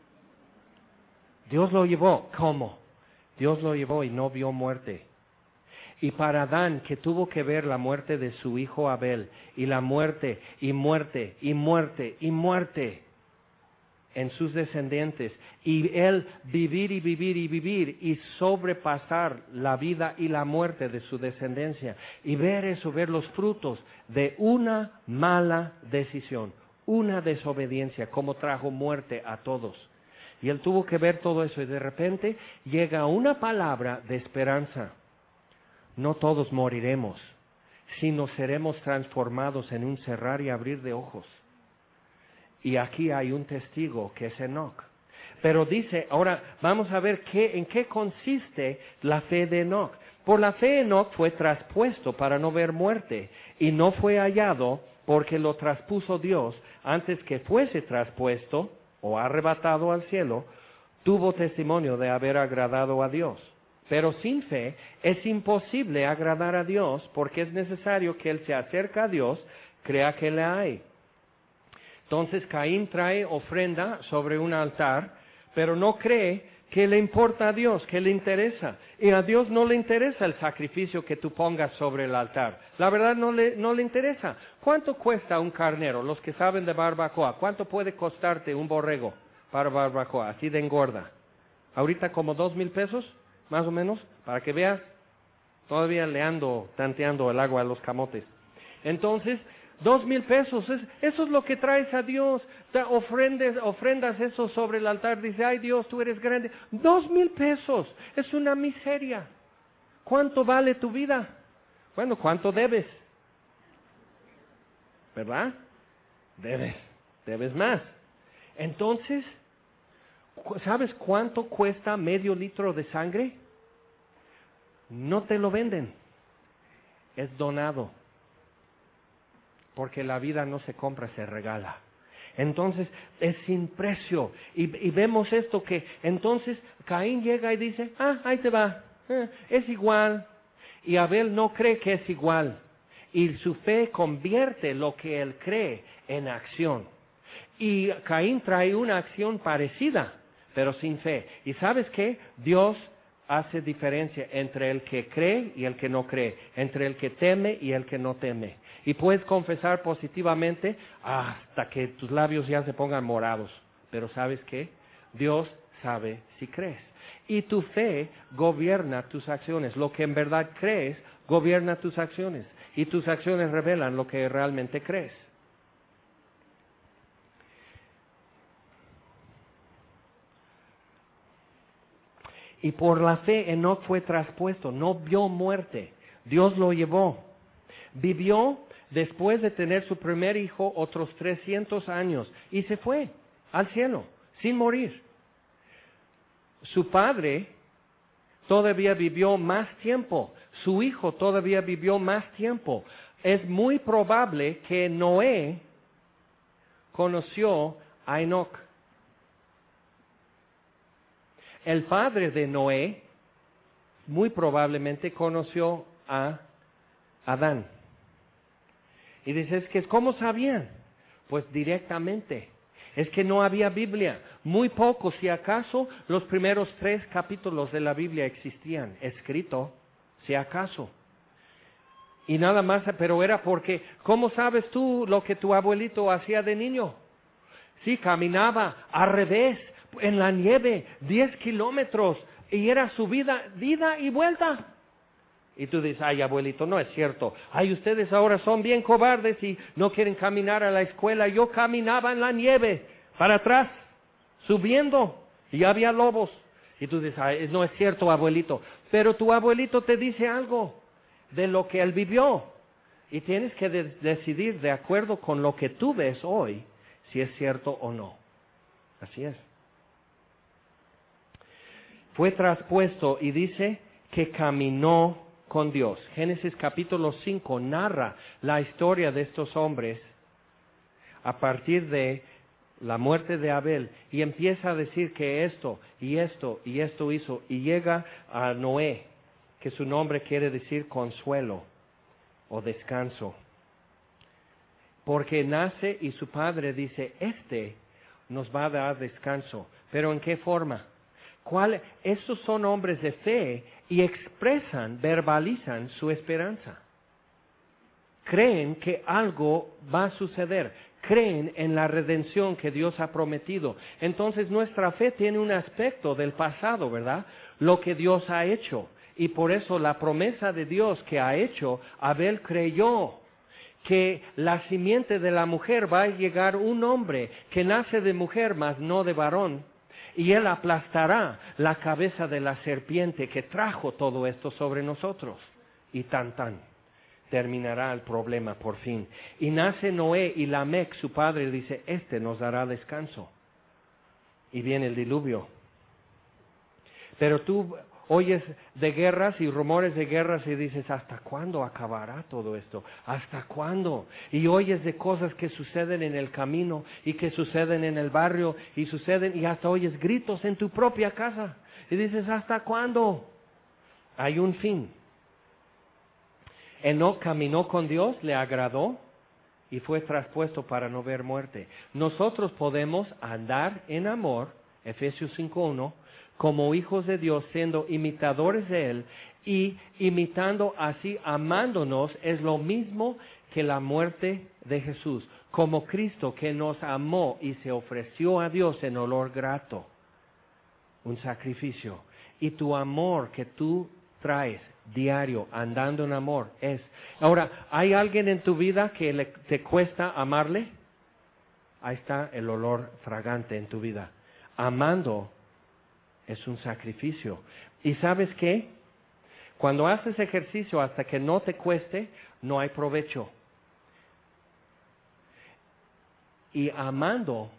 Dios lo llevó. ¿Cómo? Dios lo llevó y no vio muerte. Y para Adán, que tuvo que ver la muerte de su hijo Abel, y la muerte, y muerte, y muerte, y muerte, en sus descendientes, y él vivir y vivir y vivir y sobrepasar la vida y la muerte de su descendencia, y ver eso, ver los frutos de una mala decisión, una desobediencia, como trajo muerte a todos. Y él tuvo que ver todo eso, y de repente llega una palabra de esperanza. No todos moriremos, sino seremos transformados en un cerrar y abrir de ojos. Y aquí hay un testigo que es Enoc. Pero dice, ahora vamos a ver qué, en qué consiste la fe de Enoc. Por la fe Enoc fue traspuesto para no ver muerte, y no fue hallado porque lo traspuso Dios antes que fuese traspuesto o arrebatado al cielo, tuvo testimonio de haber agradado a Dios. Pero sin fe es imposible agradar a Dios, porque es necesario que él se acerque a Dios, crea que le hay. Entonces Caín trae ofrenda sobre un altar, pero no cree que le importa a Dios, que le interesa. Y a Dios no le interesa el sacrificio que tú pongas sobre el altar. La verdad no le, no le interesa. ¿Cuánto cuesta un carnero? Los que saben de barbacoa, ¿cuánto puede costarte un borrego para barbacoa? Así de engorda. Ahorita como dos mil pesos, más o menos, para que veas. Todavía le ando tanteando el agua a los camotes. Entonces, Dos mil pesos, es, eso es lo que traes a Dios. Te ofrendes, ofrendas eso sobre el altar, dice, ay Dios, tú eres grande. Dos mil pesos, es una miseria. ¿Cuánto vale tu vida? Bueno, ¿cuánto debes? ¿Verdad? Debes, debes más. Entonces, ¿sabes cuánto cuesta medio litro de sangre? No te lo venden, es donado. Porque la vida no se compra, se regala. Entonces, es sin precio. Y, y vemos esto que, entonces, Caín llega y dice, ah, ahí te va, eh, es igual. Y Abel no cree que es igual. Y su fe convierte lo que él cree en acción. Y Caín trae una acción parecida, pero sin fe. ¿Y sabes qué? Dios hace diferencia entre el que cree y el que no cree, entre el que teme y el que no teme. Y puedes confesar positivamente hasta que tus labios ya se pongan morados. Pero ¿sabes qué? Dios sabe si crees. Y tu fe gobierna tus acciones. Lo que en verdad crees gobierna tus acciones. Y tus acciones revelan lo que realmente crees. Y por la fe Enoc fue traspuesto, no vio muerte. Dios lo llevó. Vivió después de tener su primer hijo otros trescientos años y se fue al cielo sin morir. Su padre todavía vivió más tiempo. Su hijo todavía vivió más tiempo. Es muy probable que Noé conoció a Enoc. El padre de Noé muy probablemente conoció a Adán. Y dices que ¿cómo sabían? Pues directamente. Es que no había Biblia. Muy poco, si acaso, los primeros tres capítulos de la Biblia existían, escrito, si acaso. Y nada más, pero era porque, ¿cómo sabes tú lo que tu abuelito hacía de niño? Sí, caminaba al revés, en la nieve, diez kilómetros, y era su vida, ida y vuelta. Y tú dices, ay abuelito, no es cierto. Ay, ustedes ahora son bien cobardes y no quieren caminar a la escuela. Yo caminaba en la nieve, para atrás, subiendo, y había lobos. Y tú dices, ay, no es cierto abuelito. Pero tu abuelito te dice algo de lo que él vivió. Y tienes que de- decidir de acuerdo con lo que tú ves hoy, si es cierto o no. Así es. Fue traspuesto y dice que caminó con Dios. Génesis capítulo cinco narra la historia de estos hombres a partir de la muerte de Abel y empieza a decir que esto y esto y esto hizo y llega a Noé, que su nombre quiere decir consuelo o descanso. Porque nace y su padre dice, este nos va a dar descanso. ¿Pero en qué forma? ¿Cuál? Estos son hombres de fe y expresan, verbalizan su esperanza. Creen que algo va a suceder. creen en la redención que Dios ha prometido. Entonces nuestra fe tiene un aspecto del pasado, ¿verdad? Lo que Dios ha hecho. Y por eso la promesa de Dios que ha hecho, Abel creyó que la simiente de la mujer va a llegar un hombre que nace de mujer, mas no de varón, y él aplastará la cabeza de la serpiente que trajo todo esto sobre nosotros. Y tan tan, terminará el problema por fin. Y nace Noé y Lamec, su padre, dice, este nos dará descanso. Y viene el diluvio. Pero tú oyes de guerras y rumores de guerras y dices, ¿hasta cuándo acabará todo esto? ¿Hasta cuándo? Y oyes de cosas que suceden en el camino y que suceden en el barrio y suceden y hasta oyes gritos en tu propia casa. Y dices, ¿hasta cuándo? Hay un fin. Enoc caminó con Dios, le agradó y fue traspuesto para no ver muerte. Nosotros podemos andar en amor, Efesios cinco uno, como hijos de Dios, siendo imitadores de Él y imitando así, amándonos, es lo mismo que la muerte de Jesús, como Cristo que nos amó y se ofreció a Dios en olor grato, un sacrificio. Y tu amor que tú traes diario, andando en amor, es. Ahora, ¿hay alguien en tu vida que le, te cuesta amarle? Ahí está el olor fragante en tu vida. Amando es un sacrificio. ¿Y sabes qué? Cuando haces ejercicio hasta que no te cueste, no hay provecho. Y amando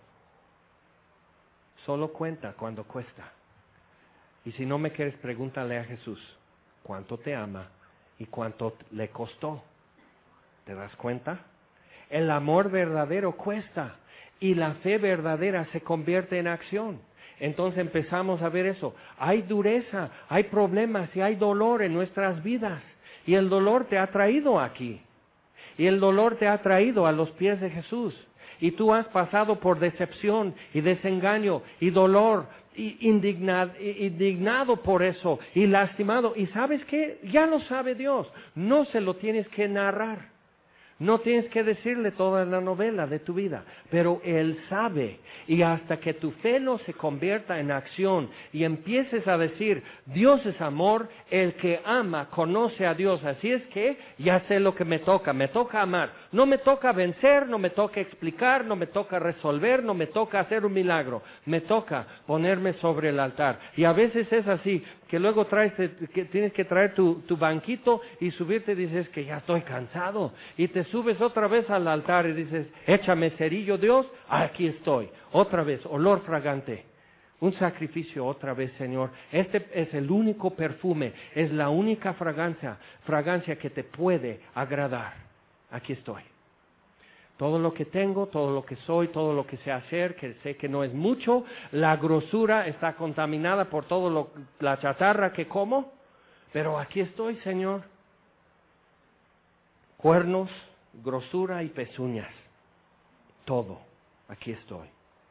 solo cuenta cuando cuesta. Y si no me quieres, pregúntale a Jesús cuánto te ama y cuánto le costó. ¿Te das cuenta? El amor verdadero cuesta y la fe verdadera se convierte en acción. Entonces empezamos a ver eso. Hay dureza, hay problemas y hay dolor en nuestras vidas. Y el dolor te ha traído aquí. Y el dolor te ha traído a los pies de Jesús. Y tú has pasado por decepción y desengaño y dolor, y indignado, indignado por eso y lastimado. ¿Y sabes qué? Ya lo sabe Dios. No se lo tienes que narrar. No tienes que decirle toda la novela de tu vida, pero Él sabe. Y hasta que tu fe no se convierta en acción y empieces a decir, Dios es amor, el que ama conoce a Dios. Así es que ya sé lo que me toca, me toca amar. No me toca vencer, no me toca explicar, no me toca resolver, no me toca hacer un milagro. Me toca ponerme sobre el altar. Y a veces es así, que luego traes, que tienes que traer tu, tu banquito y subirte y dices que ya estoy cansado. Y te subes otra vez al altar y dices, échame cerillo Dios, aquí estoy. Otra vez, olor fragante. Un sacrificio otra vez, Señor. Este es el único perfume, es la única fragancia, fragancia que te puede agradar. Aquí estoy. Todo lo que tengo, todo lo que soy, todo lo que sé hacer, que sé que no es mucho, la grosura está contaminada por toda la chatarra que como, pero aquí estoy, Señor. Cuernos, grosura y pezuñas, todo, aquí estoy.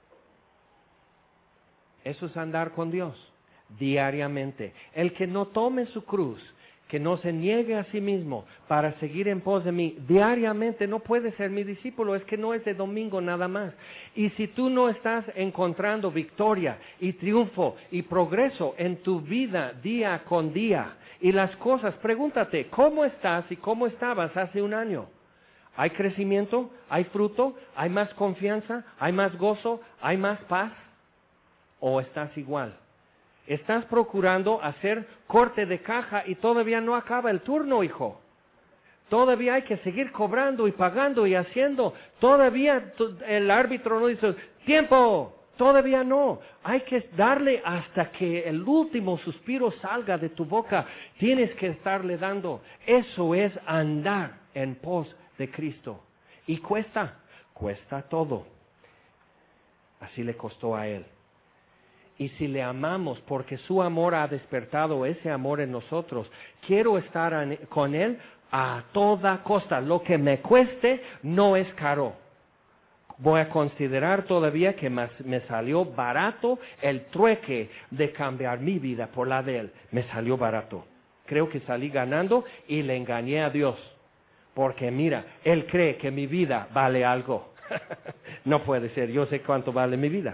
Eso es andar con Dios, diariamente. El que no tome su cruz, que no se niegue a sí mismo para seguir en pos de mí diariamente, no puede ser mi discípulo. Es que no es de domingo nada más. Y si tú no estás encontrando victoria y triunfo y progreso en tu vida día con día, y las cosas, pregúntate, ¿cómo estás y cómo estabas hace un año? ¿Hay crecimiento? ¿Hay fruto? ¿Hay más confianza? ¿Hay más gozo? ¿Hay más paz? ¿O estás igual? Estás procurando hacer corte de caja y todavía no acaba el turno, hijo. Todavía hay que seguir cobrando y pagando y haciendo. Todavía el árbitro no dice, ¡tiempo! Todavía no. Hay que darle hasta que el último suspiro salga de tu boca. Tienes que estarle dando. Eso es andar en pos de Cristo. Y cuesta, cuesta todo. Así le costó a Él. Y si le amamos porque su amor ha despertado ese amor en nosotros, quiero estar con Él a toda costa. Lo que me cueste no es caro. Voy a considerar todavía que me salió barato el trueque de cambiar mi vida por la de Él. Me salió barato. Creo que salí ganando y le engañé a Dios. Porque mira, Él cree que mi vida vale algo. No puede ser, yo sé cuánto vale mi vida.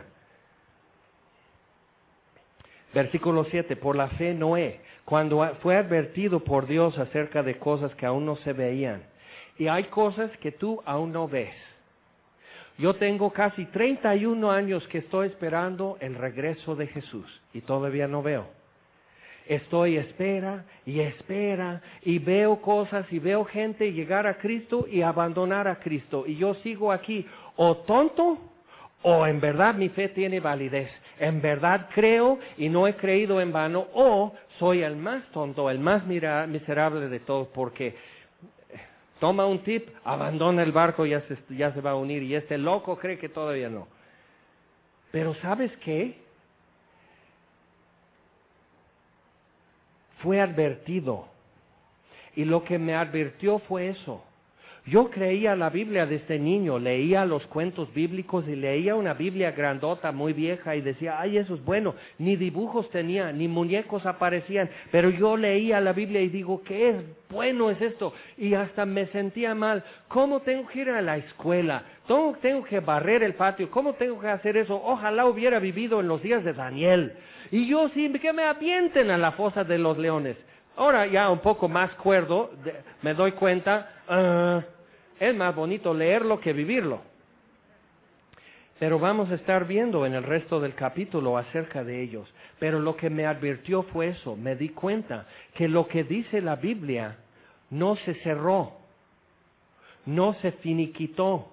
Versículo siete, por la fe Noé, cuando fue advertido por Dios acerca de cosas que aún no se veían. Y hay cosas que tú aún no ves. Yo tengo casi treinta y uno años que estoy esperando el regreso de Jesús y todavía no veo. Estoy espera y espera y veo cosas y veo gente llegar a Cristo y abandonar a Cristo. Y yo sigo aquí o tonto o en verdad mi fe tiene validez. En verdad creo y no he creído en vano, o soy el más tonto, el más miserable de todos, porque toma un tip, abandona el barco y ya se, ya se va a unir, y este loco cree que todavía no. Pero ¿sabes qué? Fue advertido, y lo que me advirtió fue eso. Yo creía la Biblia desde niño, leía los cuentos bíblicos y leía una Biblia grandota, muy vieja, y decía, ay, eso es bueno. Ni dibujos tenía, ni muñecos aparecían, pero yo leía la Biblia y digo, ¿qué es bueno es esto? Y hasta me sentía mal. ¿Cómo tengo que ir a la escuela? ¿Cómo tengo que barrer el patio? ¿Cómo tengo que hacer eso? Ojalá hubiera vivido en los días de Daniel. Y yo sí, que me avienten a la fosa de los leones. Ahora ya un poco más cuerdo, de, me doy cuenta, uh, es más bonito leerlo que vivirlo. Pero vamos a estar viendo en el resto del capítulo acerca de ellos. Pero lo que me advirtió fue eso, me di cuenta que lo que dice la Biblia no se cerró, no se finiquitó,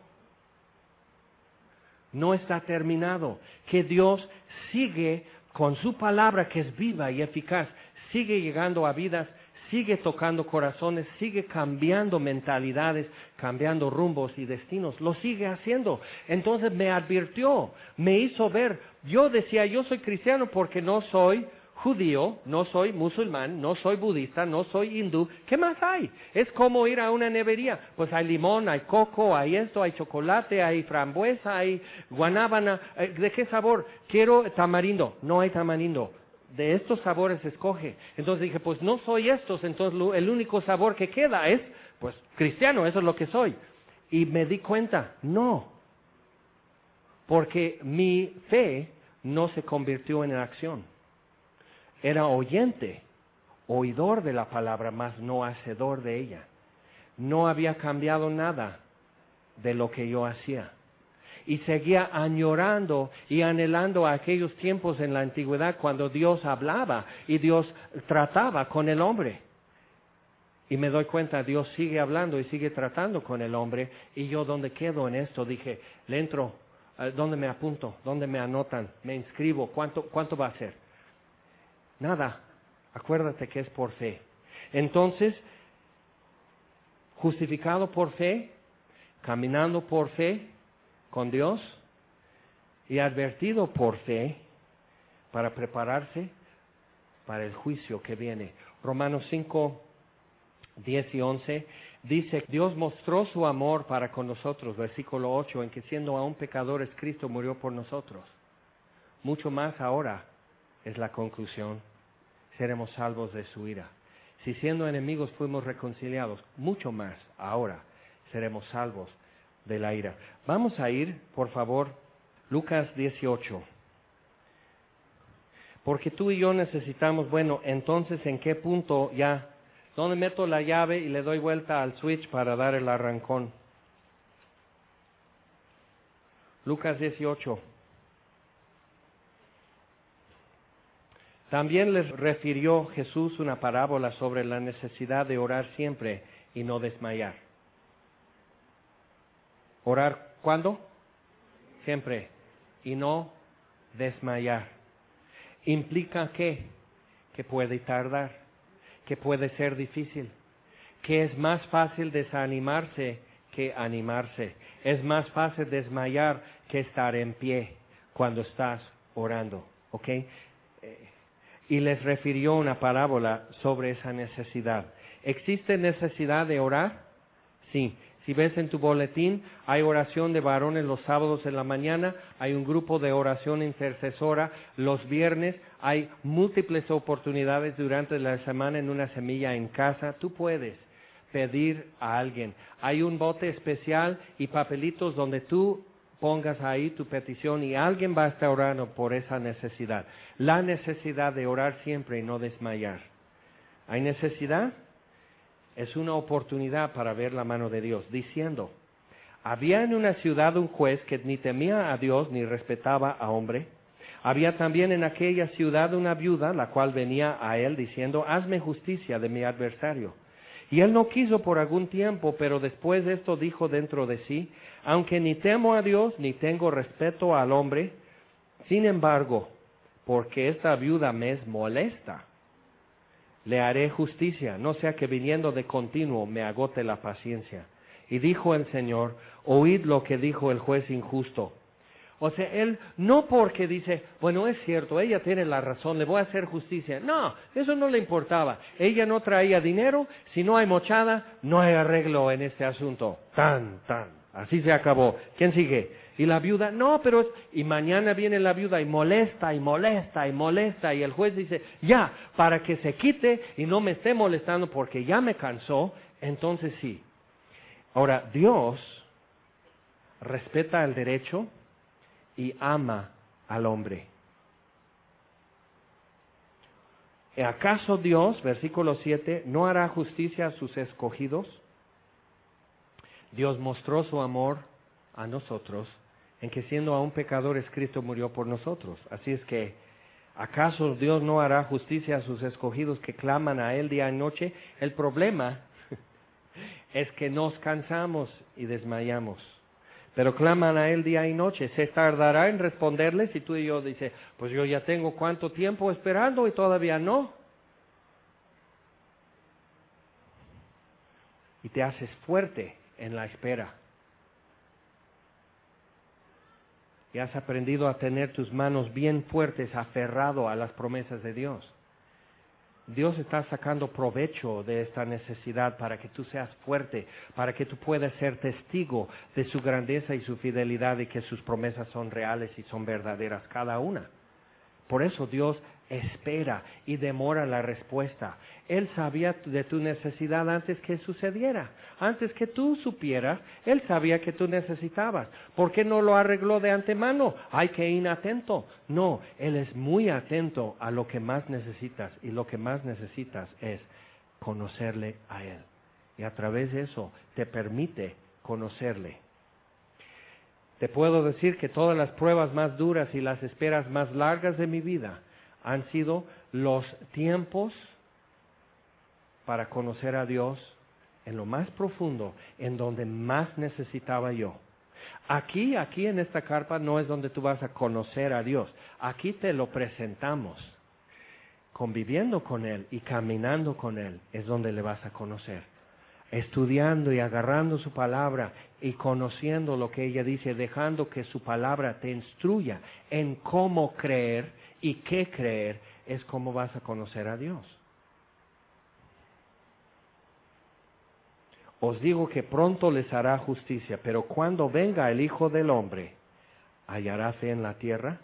no está terminado, que Dios sigue con su palabra que es viva y eficaz, sigue llegando a vidas, sigue tocando corazones, sigue cambiando mentalidades, cambiando rumbos y destinos, lo sigue haciendo. Entonces me advirtió, me hizo ver, yo decía, yo soy cristiano porque no soy judío, no soy musulmán, no soy budista, no soy hindú, ¿qué más hay? Es como ir a una nevería, pues hay limón, hay coco, hay esto, hay chocolate, hay frambuesa, hay guanábana, ¿de qué sabor? Quiero tamarindo, no hay tamarindo. De estos sabores escoge. Entonces dije, pues no soy estos, entonces lo, el único sabor que queda es, pues, cristiano, eso es lo que soy. Y me di cuenta, no, porque mi fe no se convirtió en acción. Era oyente, oidor de la palabra, mas no hacedor de ella. No había cambiado nada de lo que yo hacía. Y seguía añorando y anhelando a aquellos tiempos en la antigüedad cuando Dios hablaba y Dios trataba con el hombre. Y me doy cuenta, Dios sigue hablando y sigue tratando con el hombre. Y yo, ¿dónde quedo en esto? Dije, le entro, ¿dónde me apunto? ¿Dónde me anotan? ¿Me inscribo? ¿Cuánto, cuánto va a ser? Nada. Acuérdate que es por fe. Entonces, justificado por fe, caminando por fe, con Dios y advertido por fe para prepararse para el juicio que viene. Romanos cinco, diez y once dice, Dios mostró su amor para con nosotros, versículo ocho, en que siendo aún pecadores, Cristo murió por nosotros. Mucho más ahora es la conclusión, seremos salvos de su ira. Si siendo enemigos fuimos reconciliados, mucho más ahora seremos salvos de la ira. Vamos a ir, por favor, Lucas dieciocho. Porque tú y yo necesitamos, bueno, entonces, ¿en qué punto ya? ¿Dónde meto la llave y le doy vuelta al switch para dar el arrancón? Lucas dieciocho. También les refirió Jesús una parábola sobre la necesidad de orar siempre y no desmayar. ¿Orar cuándo? Siempre. Y no desmayar. ¿Implica qué? Que puede tardar, que puede ser difícil, que es más fácil desanimarse que animarse. Es más fácil desmayar que estar en pie cuando estás orando. ¿Ok? Eh, y les refirió una parábola sobre esa necesidad. ¿Existe necesidad de orar? Sí. Si ves en tu boletín, hay oración de varones los sábados en la mañana, hay un grupo de oración intercesora los viernes, hay múltiples oportunidades durante la semana en una semilla en casa. Tú puedes, pedir a alguien. Hay un bote especial y papelitos donde tú pongas ahí tu petición y alguien va a estar orando por esa necesidad. La necesidad de orar siempre y no desmayar. ¿Hay necesidad? Es una oportunidad para ver la mano de Dios, diciendo, había en una ciudad un juez que ni temía a Dios ni respetaba a hombre. Había también en aquella ciudad una viuda, la cual venía a él diciendo, hazme justicia de mi adversario. Y él no quiso por algún tiempo, pero después de esto dijo dentro de sí, aunque ni temo a Dios ni tengo respeto al hombre, sin embargo, porque esta viuda me es molesta, le haré justicia, no sea que viniendo de continuo me agote la paciencia. Y dijo el Señor, oíd lo que dijo el juez injusto. O sea, él no porque dice, bueno, es cierto, ella tiene la razón, le voy a hacer justicia. No, eso no le importaba. Ella no traía dinero, si no hay mochada, no hay arreglo en este asunto. Tan, tan. Así se acabó. ¿Quién sigue? Y la viuda, no, pero... Es... Y mañana viene la viuda y molesta, y molesta, y molesta. Y el juez dice, ya, para que se quite y no me esté molestando porque ya me cansó, entonces sí. Ahora, Dios respeta el derecho y ama al hombre. ¿Acaso Dios, versículo siete, no hará justicia a sus escogidos? Dios mostró su amor a nosotros en que siendo aún pecadores Cristo murió por nosotros. Así es que, ¿acaso Dios no hará justicia a sus escogidos que claman a Él día y noche? El problema es que nos cansamos y desmayamos. Pero claman a Él día y noche. ¿Se tardará en responderles? Si tú y yo dices, pues yo ya tengo cuánto tiempo esperando y todavía no. Y te haces fuerte en la espera. Y has aprendido a tener tus manos bien fuertes, aferrado a las promesas de Dios. Dios está sacando provecho de esta necesidad para que tú seas fuerte, para que tú puedas ser testigo de su grandeza y su fidelidad y que sus promesas son reales y son verdaderas cada una. Por eso Dios espera y demora la respuesta. Él sabía de tu necesidad antes que sucediera, antes que tú supieras, Él sabía que tú necesitabas. ¿Por qué no lo arregló de antemano? Ay, qué inatento. No, Él es muy atento a lo que más necesitas y lo que más necesitas es conocerle a Él. Y a través de eso te permite conocerle. Te puedo decir que todas las pruebas más duras y las esperas más largas de mi vida han sido los tiempos para conocer a Dios en lo más profundo, en donde más necesitaba yo. Aquí, aquí en esta carpa no es donde tú vas a conocer a Dios. Aquí te lo presentamos. Conviviendo con Él y caminando con Él es donde le vas a conocer. Estudiando y agarrando su palabra y conociendo lo que ella dice, dejando que su palabra te instruya en cómo creer y qué creer, es como vas a conocer a Dios. Os digo que pronto les hará justicia, pero cuando venga el Hijo del Hombre, ¿hallará fe en la tierra?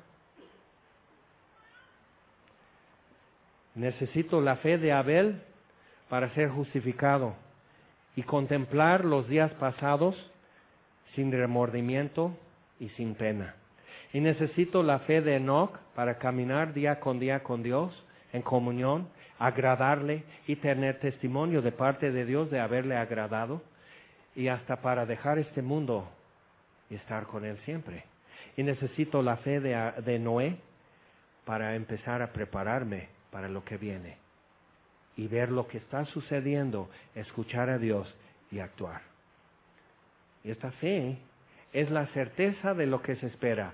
Necesito la fe de Abel para ser justificado y contemplar los días pasados sin remordimiento y sin pena. Y necesito la fe de Enoc para caminar día con día con Dios en comunión, agradarle y tener testimonio de parte de Dios de haberle agradado, y hasta para dejar este mundo y estar con Él siempre. Y necesito la fe de, de Noé para empezar a prepararme para lo que viene y ver lo que está sucediendo, escuchar a Dios y actuar. Y esta fe es la certeza de lo que se espera,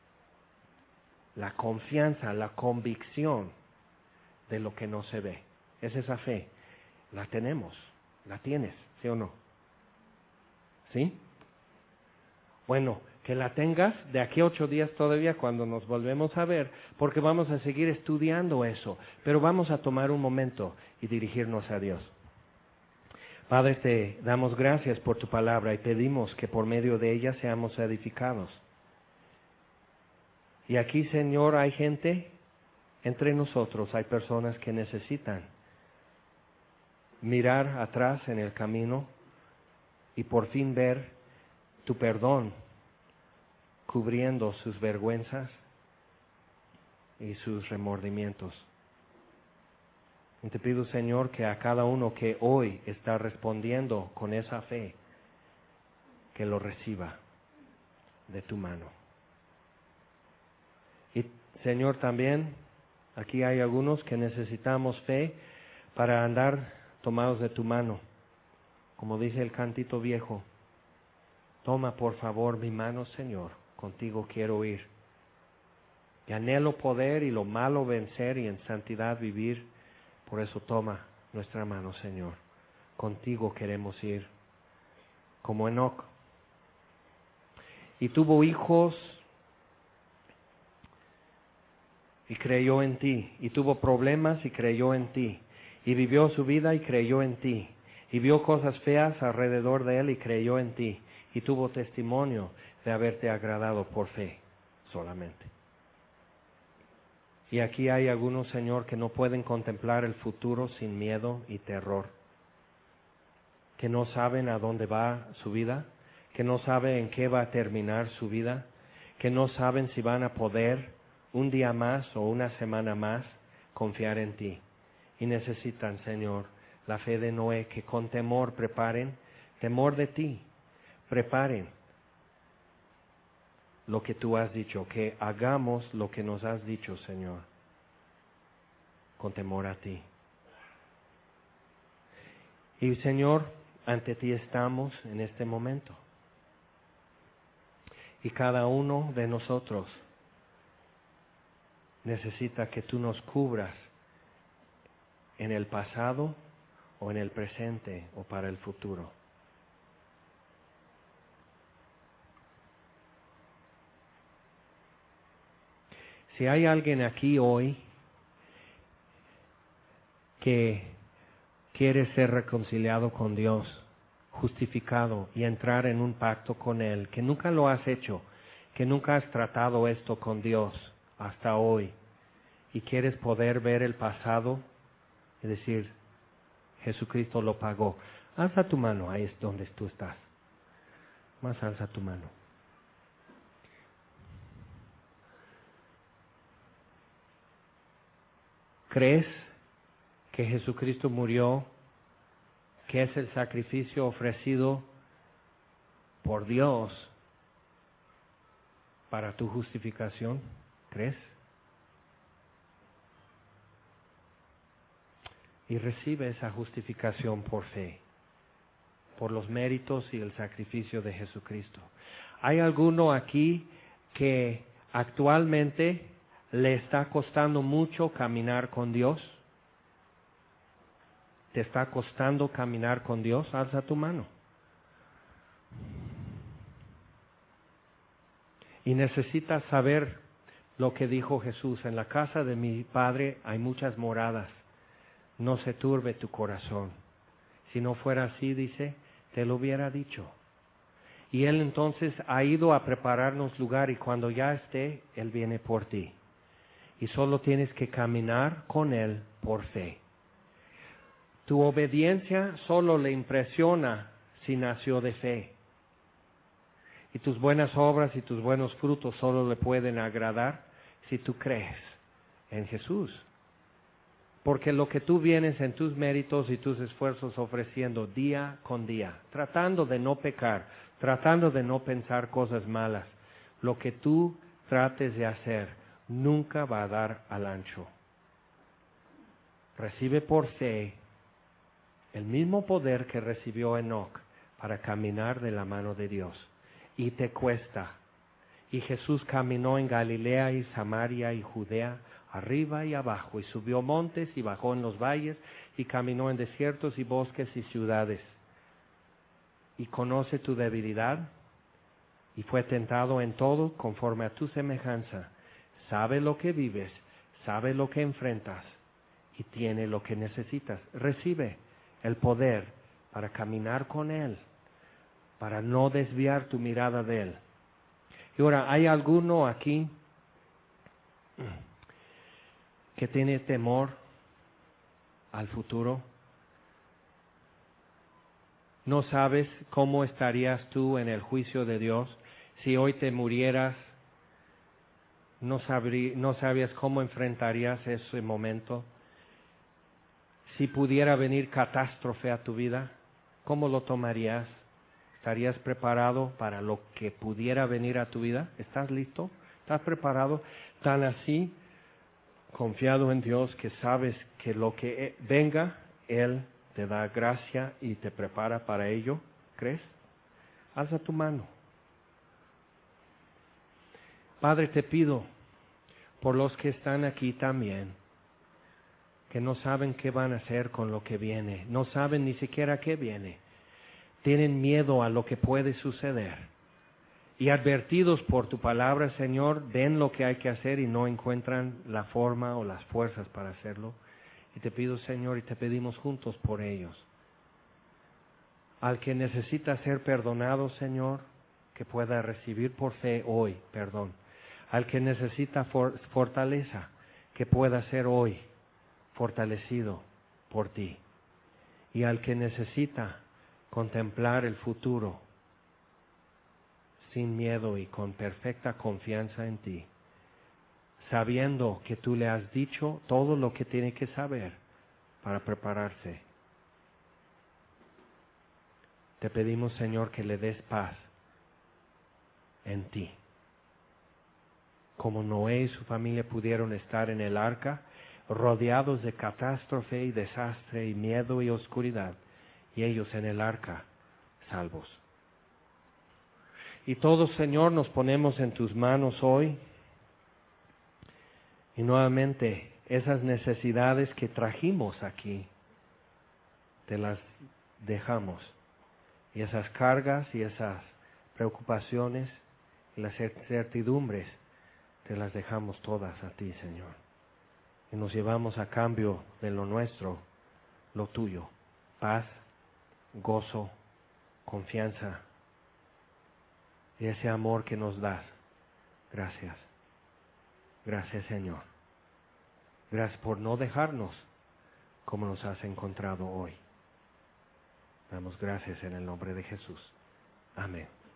la confianza, la convicción de lo que no se ve. Es esa fe. La tenemos, la tienes, ¿sí o no? ¿Sí? Bueno, que la tengas de aquí a ocho días todavía cuando nos volvemos a ver, porque vamos a seguir estudiando eso, pero vamos a tomar un momento y dirigirnos a Dios. Padre, te damos gracias por tu palabra y pedimos que por medio de ella seamos edificados. Y aquí, Señor, hay gente entre nosotros, hay personas que necesitan mirar atrás en el camino y por fin ver tu perdón cubriendo sus vergüenzas y sus remordimientos. Y te pido, Señor, que a cada uno que hoy está respondiendo con esa fe, que lo reciba de tu mano. Y, Señor, también aquí hay algunos que necesitamos fe para andar tomados de tu mano. Como dice el cantito viejo, toma por favor mi mano, Señor, contigo quiero ir. Y anhelo poder y lo malo vencer y en santidad vivir. Por eso toma nuestra mano, Señor. Contigo queremos ir. Como Enoc. Y tuvo hijos y creyó en ti. Y tuvo problemas y creyó en ti. Y vivió su vida y creyó en ti. Y vio cosas feas alrededor de él y creyó en ti. Y tuvo testimonio de haberte agradado por fe solamente. Y aquí hay algunos, Señor, que no pueden contemplar el futuro sin miedo y terror. Que no saben a dónde va su vida. Que no saben en qué va a terminar su vida. Que no saben si van a poder un día más o una semana más confiar en ti. Y necesitan, Señor, la fe de Noé, que con temor preparen, temor de ti, preparen lo que tú has dicho, que hagamos lo que nos has dicho, Señor, con temor a ti. Y, Señor, ante ti estamos en este momento. Y cada uno de nosotros necesita que tú nos cubras en el pasado o en el presente o para el futuro. Si hay alguien aquí hoy que quiere ser reconciliado con Dios, justificado y entrar en un pacto con Él, que nunca lo has hecho, que nunca has tratado esto con Dios hasta hoy, y quieres poder ver el pasado y decir, Jesucristo lo pagó, alza tu mano, ahí es donde tú estás. Más alza tu mano. ¿Crees que Jesucristo murió, que es el sacrificio ofrecido por Dios para tu justificación? ¿Crees? Y recibe esa justificación por fe, por los méritos y el sacrificio de Jesucristo. ¿Hay alguno aquí que actualmente le está costando mucho caminar con Dios? ¿Te está costando caminar con Dios? Alza tu mano. Y necesitas saber lo que dijo Jesús: en la casa de mi Padre hay muchas moradas. No se turbe tu corazón. Si no fuera así, dice, te lo hubiera dicho. Y Él entonces ha ido a prepararnos lugar, y cuando ya esté, Él viene por ti. Y solo tienes que caminar con Él por fe. Tu obediencia solo le impresiona si nació de fe. Y tus buenas obras y tus buenos frutos solo le pueden agradar si tú crees en Jesús. Porque lo que tú vienes en tus méritos y tus esfuerzos ofreciendo día con día, tratando de no pecar, tratando de no pensar cosas malas, lo que tú trates de hacer nunca va a dar al ancho. Recibe por fe el mismo poder que recibió Enoc para caminar de la mano de Dios. Y te cuesta. Y Jesús caminó en Galilea y Samaria y Judea, arriba y abajo, y subió montes y bajó en los valles, y caminó en desiertos y bosques y ciudades. Y conoce tu debilidad, y fue tentado en todo conforme a tu semejanza. Sabe lo que vives, sabe lo que enfrentas, y tiene lo que necesitas. Recibe el poder para caminar con Él, para no desviar tu mirada de Él. Y ahora, ¿hay alguno aquí que tiene temor al futuro? No sabes cómo estarías tú en el juicio de Dios si hoy te murieras. No, sabrí, no sabías cómo enfrentarías ese momento. Si pudiera venir catástrofe a tu vida, ¿cómo lo tomarías? ¿Estarías preparado para lo que pudiera venir a tu vida? ¿Estás listo? ¿Estás preparado? Tan así, confiado en Dios, que sabes que lo que venga, Él te da gracia y te prepara para ello. ¿Crees? Alza tu mano. Padre, te pido por los que están aquí también, que no saben qué van a hacer con lo que viene, no saben ni siquiera qué viene, tienen miedo a lo que puede suceder. Y advertidos por tu palabra, Señor, ven lo que hay que hacer y no encuentran la forma o las fuerzas para hacerlo. Y te pido, Señor, y te pedimos juntos por ellos. Al que necesita ser perdonado, Señor, que pueda recibir por fe hoy perdón. Al que necesita for- fortaleza, que pueda ser hoy fortalecido por ti. Y al que necesita contemplar el futuro sin miedo y con perfecta confianza en ti, sabiendo que tú le has dicho todo lo que tiene que saber para prepararse. Te pedimos, Señor, que le des paz en ti. Como Noé y su familia pudieron estar en el arca, rodeados de catástrofe y desastre y miedo y oscuridad, y ellos en el arca, salvos. Y todos, Señor, nos ponemos en tus manos hoy, y nuevamente esas necesidades que trajimos aquí, te las dejamos. Y esas cargas y esas preocupaciones y las certidumbres, te las dejamos todas a ti, Señor. Y nos llevamos a cambio de lo nuestro, lo tuyo, paz, gozo, confianza y ese amor que nos das. Gracias. Gracias, Señor. Gracias por no dejarnos como nos has encontrado hoy. Damos gracias en el nombre de Jesús. Amén.